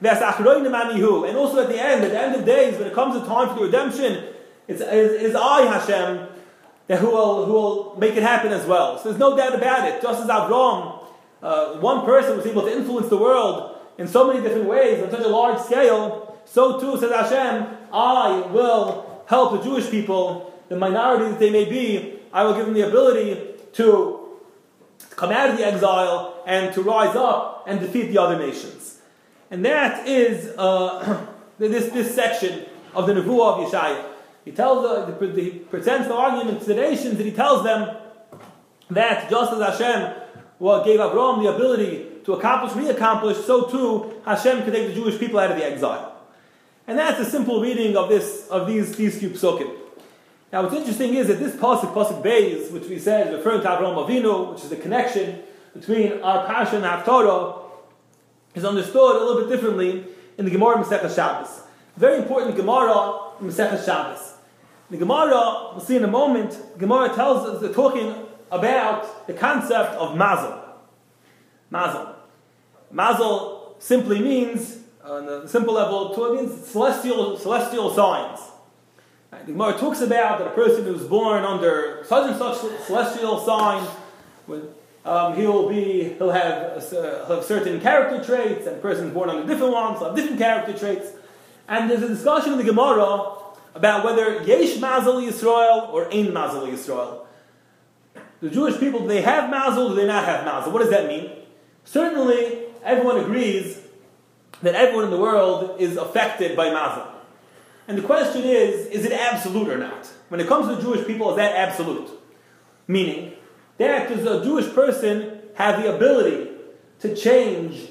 And also at the end, at the end of days, when it comes to time for the redemption, it's, it is I, Hashem, that who will, who will make it happen as well. So there's no doubt about it. Just as Avraham, uh, one person was able to influence the world in so many different ways, on such a large scale, so too, says Hashem, I will help the Jewish people, the minority that they may be, I will give them the ability to come out of the exile and to rise up and defeat the other nations. And that is uh, this, this section of the Nevuah of Yeshaya. He tells the, he presents the argument to the nations, and he tells them that just as Hashem well, gave Avraham the ability to accomplish what he accomplished, so too Hashem could take the Jewish people out of the exile. And that's a simple reading of this of these these few psukim. Now, what's interesting is that this pasuk, pasuk Beis, which we said is referring to Avraham Avinu, which is the connection between our Parsha and Haftarah, is understood a little bit differently in the Gemara Masechah Shabbos. Very important Gemara in Masechah Shabbos. The Gemara, we'll see in a moment, Gemara tells us, they're talking about the concept of mazel. Mazel. Mazel simply means, on the simple level, it means celestial, celestial signs. Right? The Gemara talks about that a person who's born under such and such celestial sign, when, um, he'll be, he'll have, uh, he'll have certain character traits, and a person born under different ones will have different character traits. And there's a discussion in the Gemara about whether Yesh Mazel Yisrael or Ein Mazel Yisrael. The Jewish people, do they have Mazel or do they not have Mazel? What does that mean? Certainly, everyone agrees that everyone in the world is affected by Mazel. And the question is, is it absolute or not? When it comes to the Jewish people, is that absolute? Meaning, that does a Jewish person have the ability to change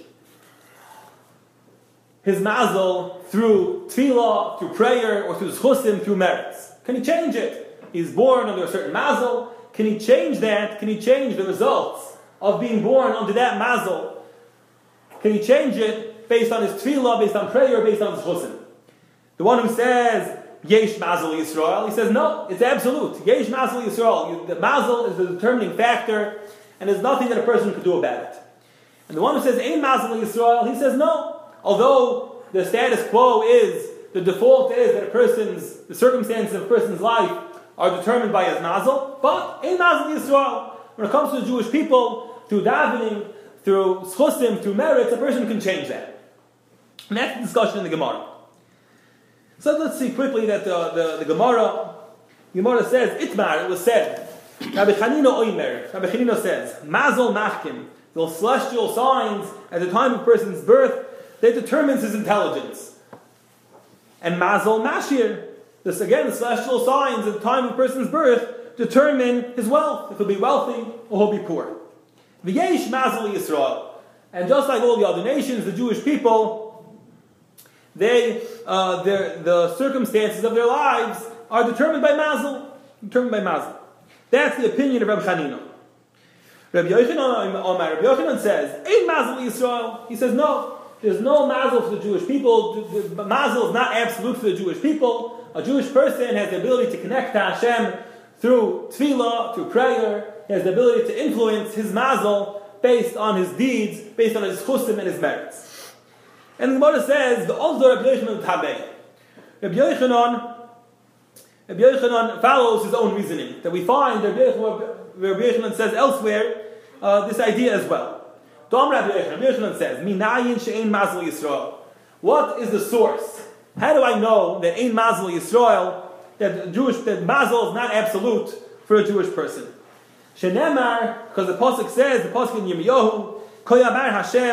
his mazel through tefillah, through prayer, or through schusim, through merits? Can he change it? He's born under a certain mazel. Can he change that? Can he change the results of being born under that mazel? Can he change it based on his tefillah, based on prayer, based on his schusim? The one who says, Yesh Mazel Yisrael, he says, no, it's absolute. Yesh Mazel Yisrael. The mazel is the determining factor, and there's nothing that a person could do about it. And the one who says, Ein Mazel Yisrael, he says, no. Although the status quo is, the default is that a person's, the circumstances of a person's life are determined by his mazel, but Ein Mazel Yisrael. When it comes to the Jewish people, through davening, through schusim, through merits, a person can change that. And that's the discussion in the Gemara. So let's see quickly that the, the, the Gemara, Gemara says, Itmar, it was said, Rabbi Chanina Oimer, Rabbi Chanina says, Mazel Machkim, those celestial signs at the time of a person's birth, that determines his intelligence. And Mazel Mashir, this again, the celestial signs at the time of a person's birth determine his wealth, if he'll be wealthy or he'll be poor. V'yesh Mazel Yisrael. And just like all the other nations, the Jewish people, They, uh, their, the circumstances of their lives are determined by mazel. Determined by mazel. That's the opinion of Rabbi Chanina. Rabbi Yochanan, Rabbi Yochanan says, "Ein mazel Yisrael." He says, no, there's no mazel for the Jewish people. The, the, mazel is not absolute for the Jewish people. A Jewish person has the ability to connect to Hashem through tefillah, through prayer. He has the ability to influence his mazel based on his deeds, based on his chusim and his merits. And the Gemara says, the Ozdor Rabbi Yochanan Tabei. Rabbi Yochanan, Rabbi Yochanan follows his own reasoning. That we find, Rabbi Yochanan says elsewhere, uh, this idea as well. Dom Rabbi Yochanan, Rabbi Yochanan says, Minayin she'ein mazel Yisrael. What is the source? How do I know that ein mazel Yisrael, that Jewish, that mazel is not absolute for a Jewish person? Shenemar, because the pasuk says, the pasuk in Yirmiyahu, Koyamar Hashem,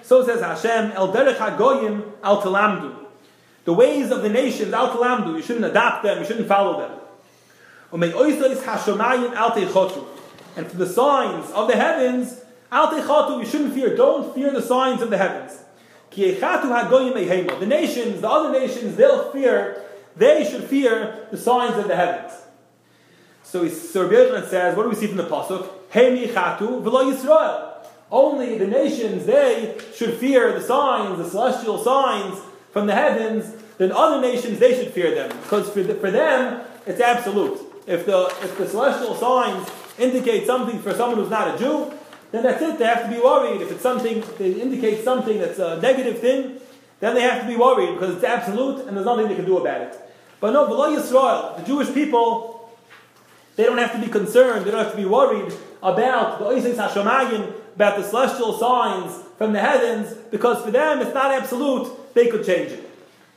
So says Hashem, El derech hagoyim al talamdu. The ways of the nations, al talamdu, you shouldn't adopt them, you shouldn't follow them. Umei oisois hashomayim al teichotu. And for the signs of the heavens, al teichotu, you shouldn't fear, don't fear the signs of the heavens. Ki echatu hagoyim eihema. The nations, the other nations, they'll fear, they should fear the signs of the heavens. So, so Rabbi Yochanan says, what do we see from the pasuk? Heimi chatu v'lo Yisrael. Only the nations, they should fear the signs, the celestial signs from the heavens. Then other nations, they should fear them, because for, the, for them, it's absolute. If the if the celestial signs indicate something for someone who's not a Jew, then that's it. They have to be worried. If it's something, they indicate something that's a negative thing, then they have to be worried because it's absolute and there's nothing they can do about it. But no, v'lo Yisrael, the Jewish people, they don't have to be concerned. They don't have to be worried about the Oises Hashomayim, about the celestial signs from the heavens, because for them it's not absolute. They could change it.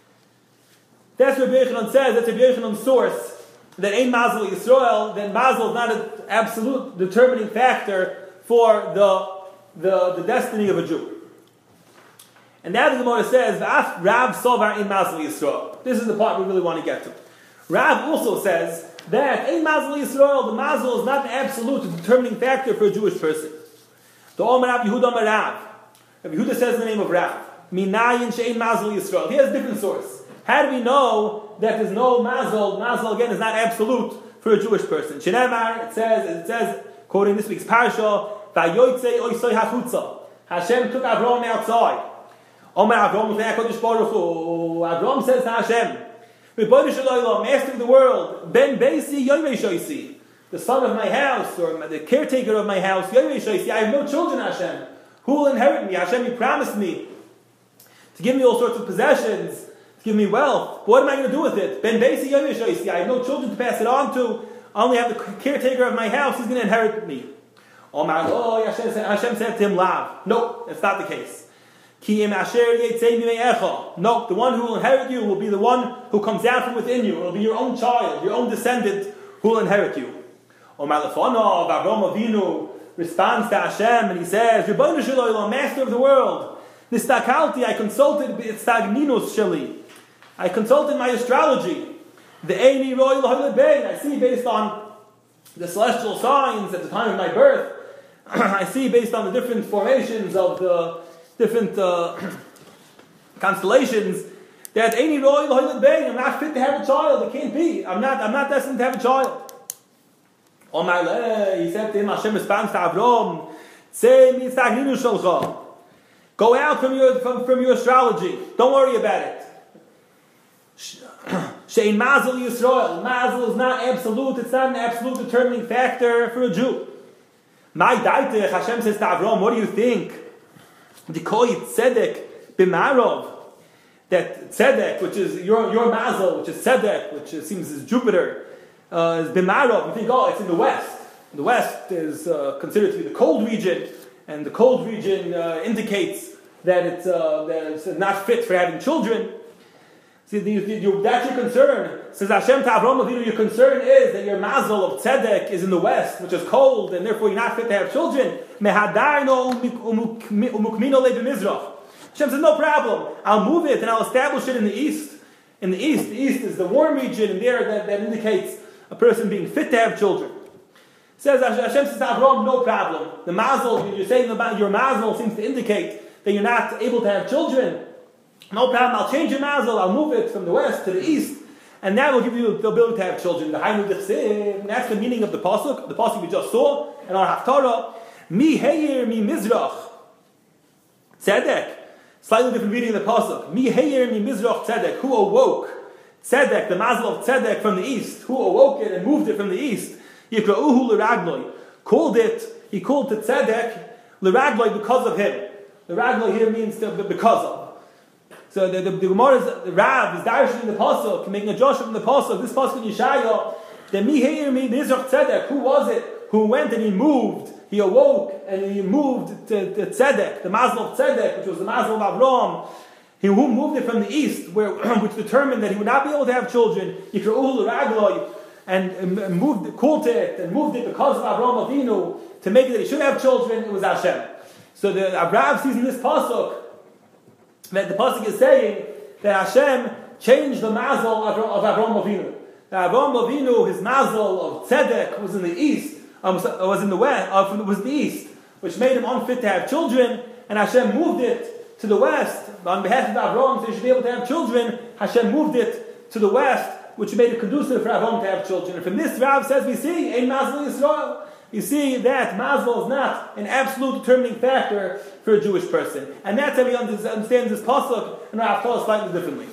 That's what Rabbi Yochanan says. That's Rabbi Yochanan's source. That ain't Mazel Yisrael. Then Mazel is not an absolute determining factor for the, the, the destiny of a Jew. And now the Gemara says, "V'af Rav Sovar in Mazel Yisrael." This is the part we really want to get to. Rav also says that in Mazel Yisrael, the Mazel is not an absolute determining factor for a Jewish person. The Omer Rav Yehuda Omer Rav. Rav Yehuda says the name of Rav. Minayin she'ein Mazel Yisrael. He has a different source. How do we know that there's no Mazel? Mazel again is not absolute for a Jewish person. Shenemar, it says, it says, quoting this week's parasha, "Vayotzei oisoi hachutza." Hashem took Avram outside. Omer Avram Kodesh Baruch Hu. Avram says to Hashem, "Rebbeinu Shalom, Master of the world, Ben Beisi Yoyvei Shoisi, the son of my house, or the caretaker of my house, Yoyvei Shoisi. I have no children, Hashem. Who will inherit me? Hashem, you promised me to give me all sorts of possessions, to give me wealth. But what am I going to do with it? Ben Beisi Yoyvei Shoisi. I have no children to pass it on to. I only have the caretaker of my house. He's going to inherit me." Omar, oh, Hashem said, Hashem said to him, "Lav." No, that's not the case. Ki im asher yetzei mime'echa. No, the one who will inherit you will be the one who comes out from within you. It will be your own child, your own descendant who will inherit you. Omar lefonov, Avram Avinu responds to Hashem and he says, "Rebbeinu Shalom, Master of the world, nistakalti, I consulted b'tzagninus sheli. I consulted my astrology. The eini roi l'hoiled bein. I see based on the celestial signs at the time of my birth. I see based on the different formations of the different uh, constellations that eini roi l'hoiled bein. I'm not fit to have a child. It can't be. I'm not. I'm not destined to have a child." Omar le, he said to him, Hashem responds to Avram, "Say mi tzagninus shalcha. Go out from your from, from your astrology. Don't worry about it. Shein Mazel Yisrael. Mazel is not absolute. It's not an absolute determining factor for a Jew." My daitech, Hashem says to Avram, "What do you think? Dikoi tzedek b'marov." That tzedek, which is your your Mazel, which is tzedek, which is, seems is Jupiter, uh, is b'marov. You think, oh, it's in the west. The west is uh, considered to be the cold region, and the cold region uh, indicates that it's uh, that it's not fit for having children. See, the, the, your, that's your concern. Says Hashem to Avram Avinu, your concern is that your mazel of tzedek is in the west, which is cold, and therefore you're not fit to have children. Hashem says, no problem. I'll move it and I'll establish it in the east. In the east, the east is the warm region, and there that, that indicates a person being fit to have children. Says Hashem says to Avram, no problem. The mazel, you're saying about your mazel seems to indicate that you're not able to have children. No problem, I'll change your mazel, I'll move it from the west to the east, and that will give you the ability to have children. That's the meaning of the pasuk, the pasuk we just saw, in our haftarah. Mi heir mi mizrach tzedek. Slightly different reading of the pasuk. Mi heir mi mizrach tzedek. Who awoke tzedek, the mazel of tzedek from the east? Who awoke it and moved it from the east? Yikra'uhu l'ragloi. Called it, he called it tzedek l'ragloi because of him. The ragloi here means because of. So the, the, the Gemara's the Rav is darshing the pasuk, making a Joshua from the pasuk. This pasuk in Yeshaya, the miheir mi mizrach tzedek. Who was it who went and he moved? He awoke and he moved to, to tzedek, the mazel of tzedek, which was the mazel of Avram. He who moved it from the east, where which determined that he would not be able to have children. Yikra'uhu l'ragloi, and, and moved, called it and moved it because of Avram Avinu to make it that he should have children. It was Hashem. So the Rav sees in this pasuk that the pasuk is saying that Hashem changed the mazel of, of Avraham Avinu. That Avraham Avinu, his mazel of tzedek was in the east, um, was in the west, uh, was in the east, which made him unfit to have children, and Hashem moved it to the west on behalf of Avraham, so he should be able to have children. Hashem moved it to the west, which made it conducive for Avraham to have children. And from this, Rav says, we see ein mazel Yisrael. You see that mazel is not an absolute determining factor for a Jewish person, and that's how he understands this pasuk, and Rav tells slightly differently.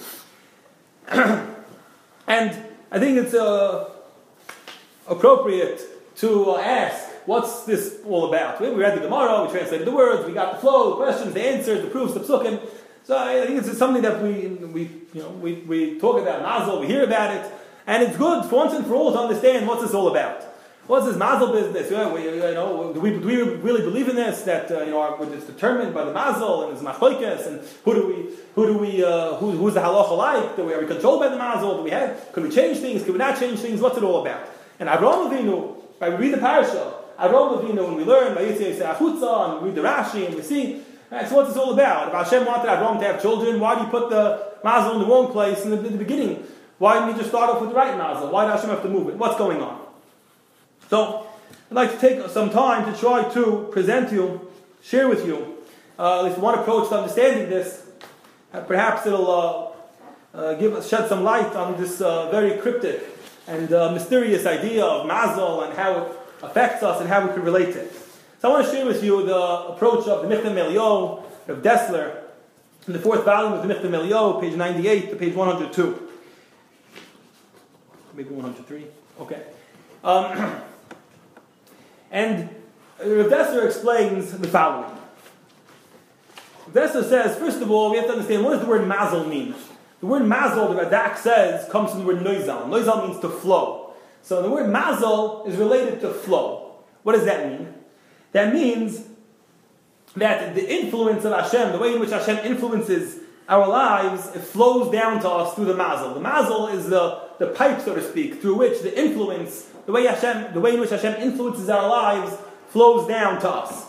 And I think it's uh, appropriate to uh, ask, what's this all about? We read the Gemara, we translated the words, we got the flow, the questions, the answers, the proofs, the psukim. So I think it's something that we, we, you know, we, we talk about mazel, we hear about it, and it's good for once and for all to understand what's this all about. What's this mazel business? You know, we, you know, do, we, do we really believe in this? That uh, you know, it's determined by the mazel and it's machlokes, and who do we, who do we, uh, who, who's the halacha like? Do we, are we controlled by the mazel? Do we have? Could we change things? Could we not change things? What's it all about? And Avraham Avinu, right, we read the parasha. Avraham Avinu, when we learn by Yitzchak Achutza, and we read the Rashi, and we see. Right, so what's this all about? If Hashem wanted Avraham to have children, why do you put the mazel in the wrong place in the, in the beginning? Why didn't you just start off with the right mazel? Why did Hashem have to move it? What's going on? So, I'd like to take some time to try to present you, share with you, uh, at least one approach to understanding this. Uh, perhaps it'll uh, uh, give us, shed some light on this uh, very cryptic and uh, mysterious idea of mazel and how it affects us and how we can relate to it. So I want to share with you the approach of the Michtam Eliyahu of Dessler in the fourth volume of the Michtam Eliyahu, page ninety-eight to page one hundred two. Maybe one hundred three. Okay. Um, and Rav Dessler explains the following. Rav Dessler says, first of all, we have to understand, what does the word mazel mean? The word mazel, the Radak says, comes from the word noizal. Noizal means to flow. So the word mazel is related to flow. What does that mean? That means that the influence of Hashem, the way in which Hashem influences our lives, it flows down to us through the mazel. The mazel is the, the pipe, so to speak, through which the influence, the way Hashem, the way in which Hashem influences our lives, flows down to us.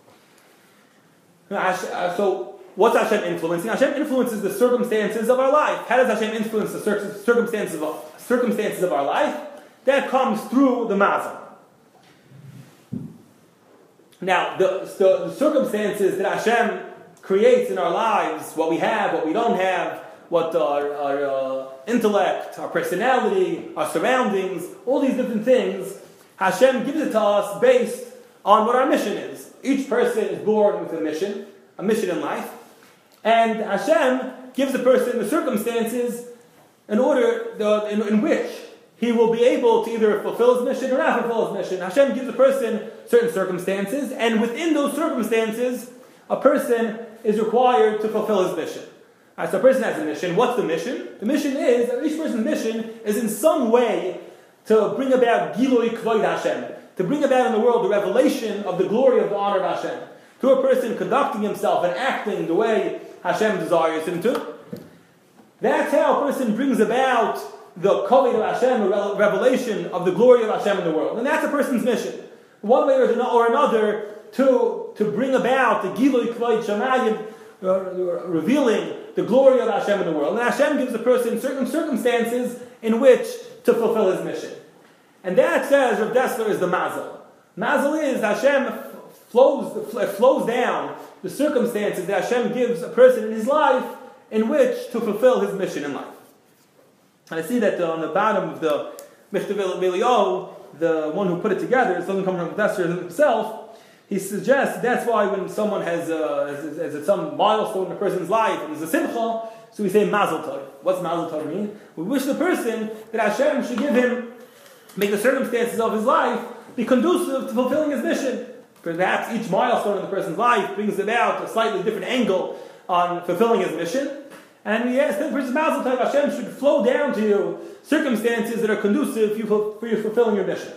So, what's Hashem influencing? Hashem influences the circumstances of our life. How does Hashem influence the circumstances of, circumstances of our life? That comes through the mazel. Now, the, the, the circumstances that Hashem creates in our lives, what we have, what we don't have, what our, our uh, intellect, our personality, our surroundings, all these different things, Hashem gives it to us based on what our mission is. Each person is born with a mission, a mission in life, and Hashem gives the person the circumstances in order, the, in, in which he will be able to either fulfill his mission or not fulfill his mission. Hashem gives a person certain circumstances, and within those circumstances, a person is required to fulfill his mission. Right, so a person has a mission. What's the mission? The mission is, that each person's mission is in some way to bring about Gilui Kvod Hashem, to bring about in the world the revelation of the glory of the honor of Hashem, through a person conducting himself and acting the way Hashem desires him to. That's how a person brings about the Kavod of Hashem, the revelation of the glory of Hashem in the world. And that's a person's mission. One way or another, to, to bring about the Gilui Kvod Shamayim, uh, revealing the glory of Hashem in the world. And Hashem gives a person certain circumstances in which to fulfill his mission. And that, says Rav Dessler, is the mazel. Mazel is Hashem flows, flows down the circumstances that Hashem gives a person in his life in which to fulfill his mission in life. And I see that uh, on the bottom of the Michtam Eliyahu, the one who put it together, it doesn't come from Dessler himself, he suggests that's why when someone has, uh, has, has, has some milestone in a person's life, and there's a simcha, so we say mazel tov. What's mazel tov mean? We wish the person that Hashem should give him, make the circumstances of his life be conducive to fulfilling his mission. Perhaps each milestone in the person's life brings about a slightly different angle on fulfilling his mission. And we ask the person's mazel tov, Hashem should flow down to you circumstances that are conducive for you fulfilling your mission.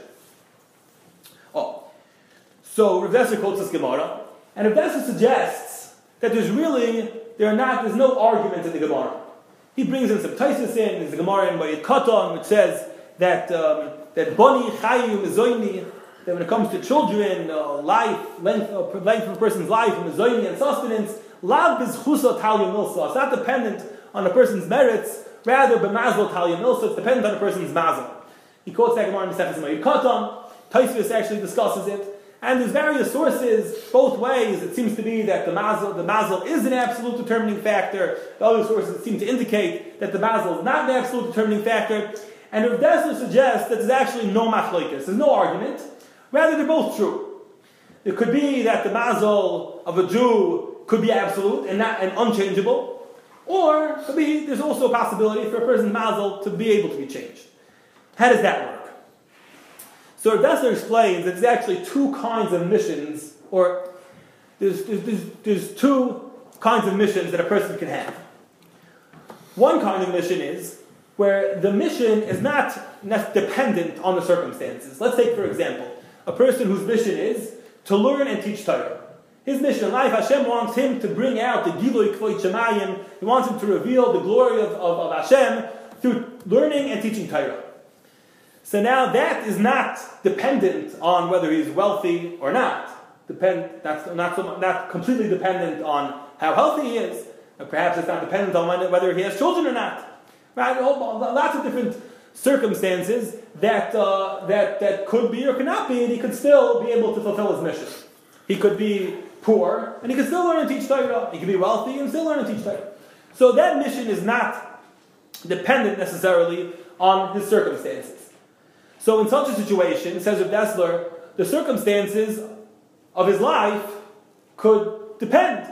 Oh. So Rav Dessler quotes this Gemara, and Rav Dessler suggests that there's really, there are not, there's no argument in the Gemara. He brings in some Taisus in, there's a Gemara in Bayit Katan, which says that, um, that Bani Chayu Mezoini, that when it comes to children, uh, life, length, uh, length of a person's life, and Mezoini and sustenance, Lav bizchusa talya milsa. It's not dependent on a person's merits, rather b'mazal talya milsa. It's dependent on a person's mazel. He quotes that Gemara in Mesechus Mayid Katan. Tosfos actually discusses it. And there's various sources, both ways. It seems to be that the mazel, the mazel is an absolute determining factor. The other sources seem to indicate that the mazel is not an absolute determining factor. And Rav Dessler suggests that there's actually no machlokes. There's no argument. Rather, they're both true. It could be that the mazel of a Jew could be absolute and not and unchangeable, or it could be there's also a possibility for a person's mazel to be able to be changed. How does that work? So Rav Dessler explains that there's actually two kinds of missions, or there's, there's, there's, there's two kinds of missions that a person can have. One kind of mission is where the mission is not dependent on the circumstances. Let's take, for example, a person whose mission is to learn and teach Torah. His mission in life, Hashem wants him to bring out the Gilui Kvod Shemayim. He wants him to reveal the glory of, of, of Hashem through learning and teaching Torah. So now that is not dependent on whether he's wealthy or not. Depend, that's not, so, not completely dependent on how healthy he is. Or perhaps it's not dependent on whether he has children or not. Right? Lots of different circumstances that, uh, that, that could be or could not be, and he could still be able to fulfill his mission. He could be poor, and he could still learn and teach Torah. He could be wealthy and still learn and teach Torah. So that mission is not dependent necessarily on his circumstances. So in such a situation, says Rav Dessler, the circumstances of his life could depend.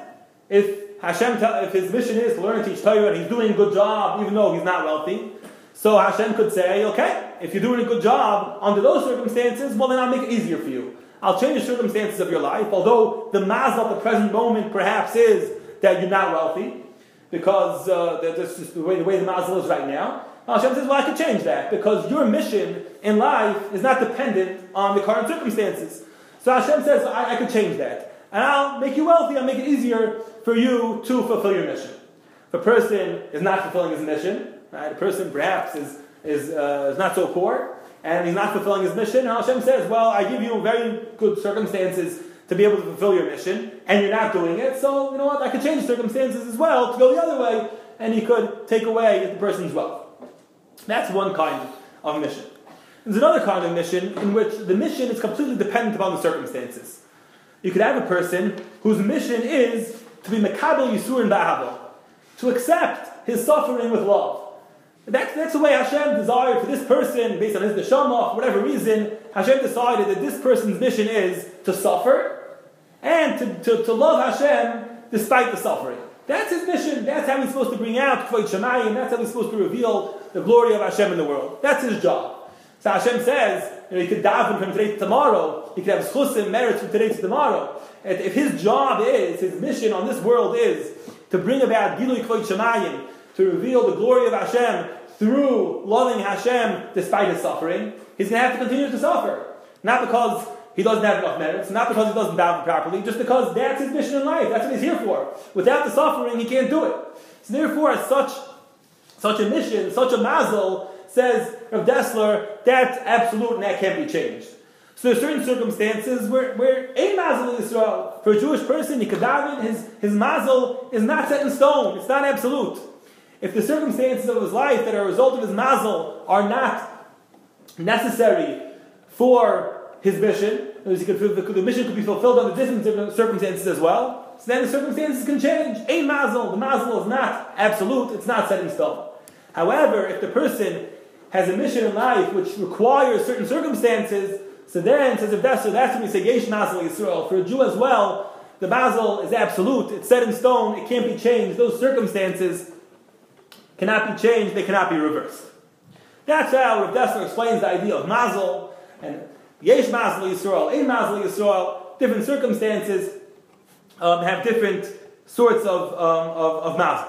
If Hashem, if his mission is to learn and teach Torah, and he's doing a good job, even though he's not wealthy, so Hashem could say, okay, if you're doing a good job under those circumstances, well then I'll make it easier for you. I'll change the circumstances of your life, although the mazel at the present moment perhaps is that you're not wealthy, because uh, that's just the way, the way the mazel is right now. Hashem says, well, I could change that, because your mission in life is not dependent on the current circumstances. So Hashem says, I, I could change that. And I'll make you wealthy, I'll make it easier for you to fulfill your mission. If a person is not fulfilling his mission, right, a person perhaps is, is, uh, is not so poor, and he's not fulfilling his mission, and Hashem says, well, I give you very good circumstances to be able to fulfill your mission, and you're not doing it, so you know what, I could change circumstances as well to go the other way, and he could take away the person's wealth. That's one kind of mission. There's another kind of mission in which the mission is completely dependent upon the circumstances. You could have a person whose mission is to be mekabel yisurin ba'ahava, to accept his suffering with love. That's, that's the way Hashem desired for this person, based on his neshama, for whatever reason, Hashem decided that this person's mission is to suffer and to, to, to love Hashem despite the suffering. That's his mission. That's how he's supposed to bring out Kvod Shemayim. That's how he's supposed to reveal the glory of Hashem in the world. That's his job. So Hashem says, you know, he could daven from today to tomorrow. He could have chusim merits from today to tomorrow. And if his job is, his mission on this world is to bring about Gilui Kvod Shemayim, to reveal the glory of Hashem through loving Hashem despite his suffering, he's going to have to continue to suffer. Not because he doesn't have enough merits, not because he doesn't daven properly, just because that's his mission in life. That's what he's here for. Without the suffering, he can't do it. So therefore, such, such a mission, such a mazel, says Rav Dessler, that's absolute and that can't be changed. So there are certain circumstances where, where a mazel in Israel, for a Jewish person, he could daven, his, his mazel is not set in stone. It's not absolute. If the circumstances of his life that are a result of his mazel are not necessary for his mission, the mission could be fulfilled under different circumstances as well, so then the circumstances can change. A mazel, the mazel is not absolute, it's not set in stone. However, if the person has a mission in life which requires certain circumstances, so then, says Rav Dessler, that's when we say Yesh Mazel Yisrael. For a Jew as well, the mazel is absolute, it's set in stone, it can't be changed. Those circumstances cannot be changed, they cannot be reversed. That's how Rav Dessler explains the idea of mazel, and Yesh Mazel Yisrael, Ein Mazel Yisrael. Different circumstances um, have different sorts of, um, of, of mazel.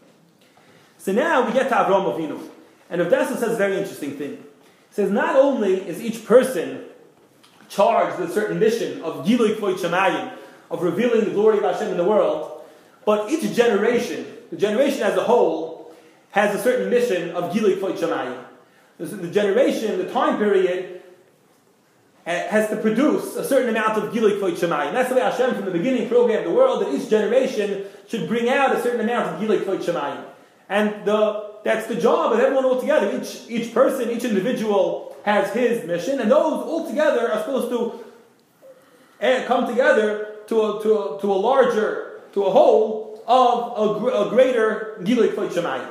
So now we get to Avraham Avinu. And Rav Dessler says a very interesting thing. He says not only is each person charged with a certain mission of Gilui Kvod Shemayim, of revealing the glory of Hashem in the world, but each generation, the generation as a whole, has a certain mission of Gilui Kvod Shemayim. The generation, the time period, has to produce a certain amount of Gilui Kvod Shemayim. That's the way Hashem from the beginning programmed the world, that each generation should bring out a certain amount of Gilui Kvod Shemayim. And the, that's the job of everyone all together. Each, each person, each individual has his mission, and those all together are supposed to uh, come together to a, to a, to a larger, to a whole of a, gr- a greater Gilui Kvod Shemayim.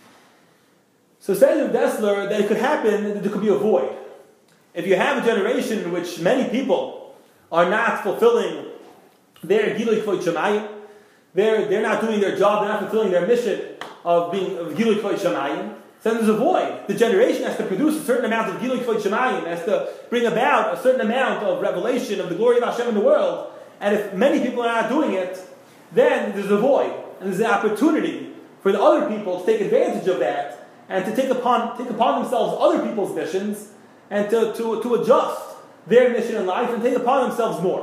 So says Rav Dessler that it could happen that there could be a void. If you have a generation in which many people are not fulfilling their Gilui Kvod Shemayim, they're, they're not doing their job, they're not fulfilling their mission of being of Gilui Kvod Shemayim, so then there's a void. The generation has to produce a certain amount of Gilui Kvod Shemayim, has to bring about a certain amount of revelation of the glory of Hashem in the world, and if many people are not doing it, then there's a void, and there's an opportunity for the other people to take advantage of that, and to take upon take upon themselves other people's missions, and to, to, to adjust their mission in life and take upon themselves more.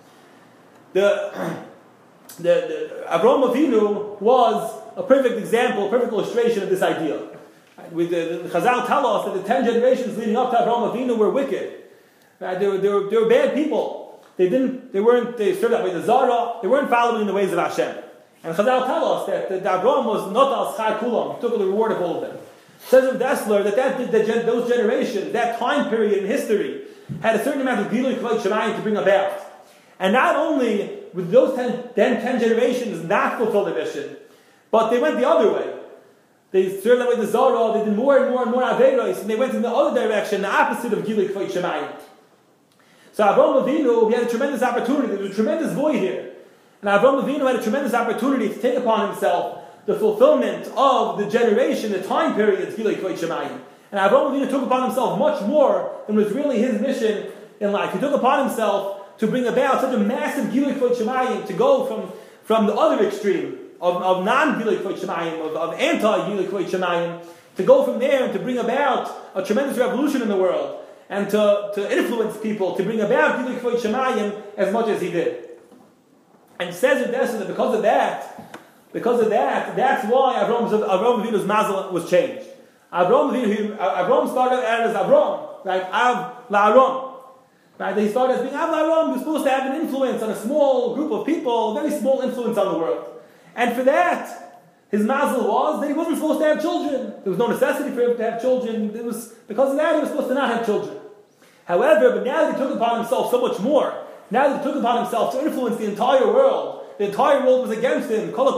The, the, the Avraham Avinu was a perfect example, a perfect illustration of this idea. With the, the Chazal tell us that the ten generations leading up to Avraham Avinu were wicked. Right? They, were, they, were, they were bad people. They didn't. They weren't. They started out with the Zara. They weren't following the ways of Hashem. And Chazal tell us that, that Avraham was not al schar kulam. He took the reward of all of them. Says of Dessler that, that, that, that those generations, that time period in history, had a certain amount of Gilui Kvod Shemayim to bring about. And not only with those ten, ten, ten generations not fulfill the mission, but they went the other way. They started out with the Zara, they did more and more and more Averos, and they went in the other direction, the opposite of Gilui Kvod Shemayim. So Avraham Avinu, he had a tremendous opportunity. There was a tremendous void here. And Avraham Avinu had a tremendous opportunity to take upon himself the fulfillment of the generation, the time period, Gilui Kvod Shemayim. And Avraham Avinu took upon himself much more than was really his mission in life. He took upon himself to bring about such a massive Gilui Kvod Shemayim, to go from, from the other extreme of, of non-Gilui Kvod Shemayim, of, of anti-Gilui Kvod Shemayim, to go from there and to bring about a tremendous revolution in the world, and to, to influence people, to bring about Gilui Kvod Shemayim as much as he did. And says in Dessler that because of that, Because of that, that's why Avraham, Avraham Avinu's mazel was changed. Avraham Avinu, Avraham started out as Avraham, like Av La'aram. Right? He started as being Av La'aram, he was supposed to have an influence on a small group of people, a very small influence on the world. And for that, his mazel was that he wasn't supposed to have children. There was no necessity for him to have children. It was, because of that, he was supposed to not have children. However, but now that he took upon himself so much more, now that he took upon himself to influence the entire world, the entire world was against him. That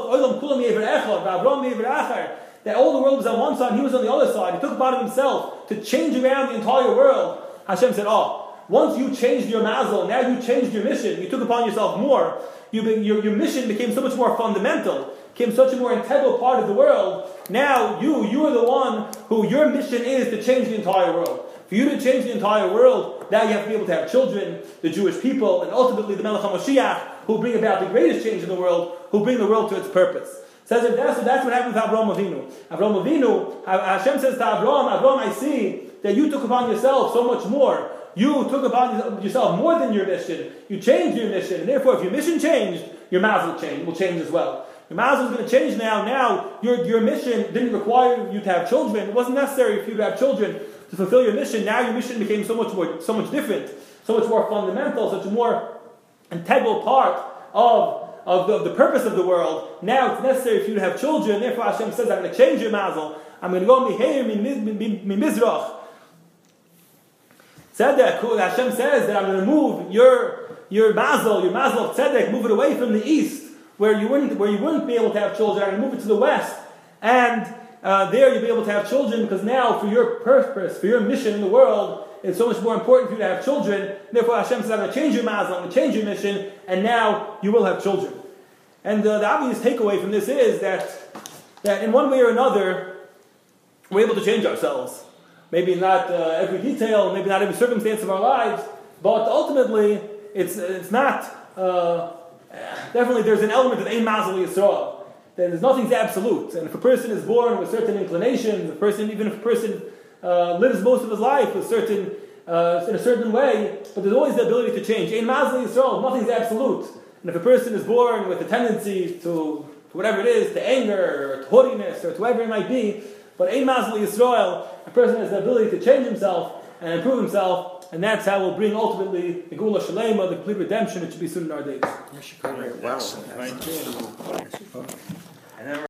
all the world was on one side, he was on the other side. He took upon himself to change around the entire world. Hashem said, oh, once you changed your mazel, now you changed your mission, you took upon yourself more, you be, your, your mission became so much more fundamental, became such a more integral part of the world. Now you, you are the one who your mission is to change the entire world. For you to change the entire world, now you have to be able to have children, the Jewish people, and ultimately the Melech HaMashiach, who bring about the greatest change in the world, who bring the world to its purpose. Says if that's, that's what happened with Avraham Avinu. Avraham Avinu, Hashem says to Avraham, Avraham, I see that you took upon yourself so much more. You took upon yourself more than your mission. You changed your mission, and therefore if your mission changed, your mazel change, will change as well. Your mazel is going to change now. Now, your, your mission didn't require you to have children. It wasn't necessary for you to have children to fulfill your mission. Now your mission became so much more, so much different, so much more fundamental, such a more integral part of, of, the, of the purpose of the world. Now it's necessary for you to have children. Therefore Hashem says, I'm going to change your mazel. I'm going to go miheir min mizrach. Tzedek, Hashem says that I'm going to move your your mazel, your mazel of tzedek, move it away from the east, where you wouldn't where you wouldn't be able to have children. I'm going to move it to the west, and uh, there you'll be able to have children, because now for your purpose, for your mission in the world, it's so much more important for you to have children. Therefore Hashem says, I'm going to change your mazel, I'm going to change your mission, and now you will have children. And uh, the obvious takeaway from this is that that in one way or another, we're able to change ourselves. Maybe not uh, every detail, maybe not every circumstance of our lives, but ultimately, it's it's not, uh, definitely there's an element of Ein Mazel Yisrael. There's nothing's absolute. And if a person is born with certain inclinations, a person, even if a person uh, lives most of his life with certain, uh, in a certain way, but there's always the ability to change. Ein Mazel Yisrael, nothing's absolute. And if a person is born with a tendency to, to whatever it is, to anger, or to haughtiness, or to whatever it might be, but Ein Mazel Yisrael, a person has the ability to change himself, and improve himself, and that's how we'll bring ultimately the Gula Shalema, the complete redemption. It should be soon in our days. Excellent. Right. And then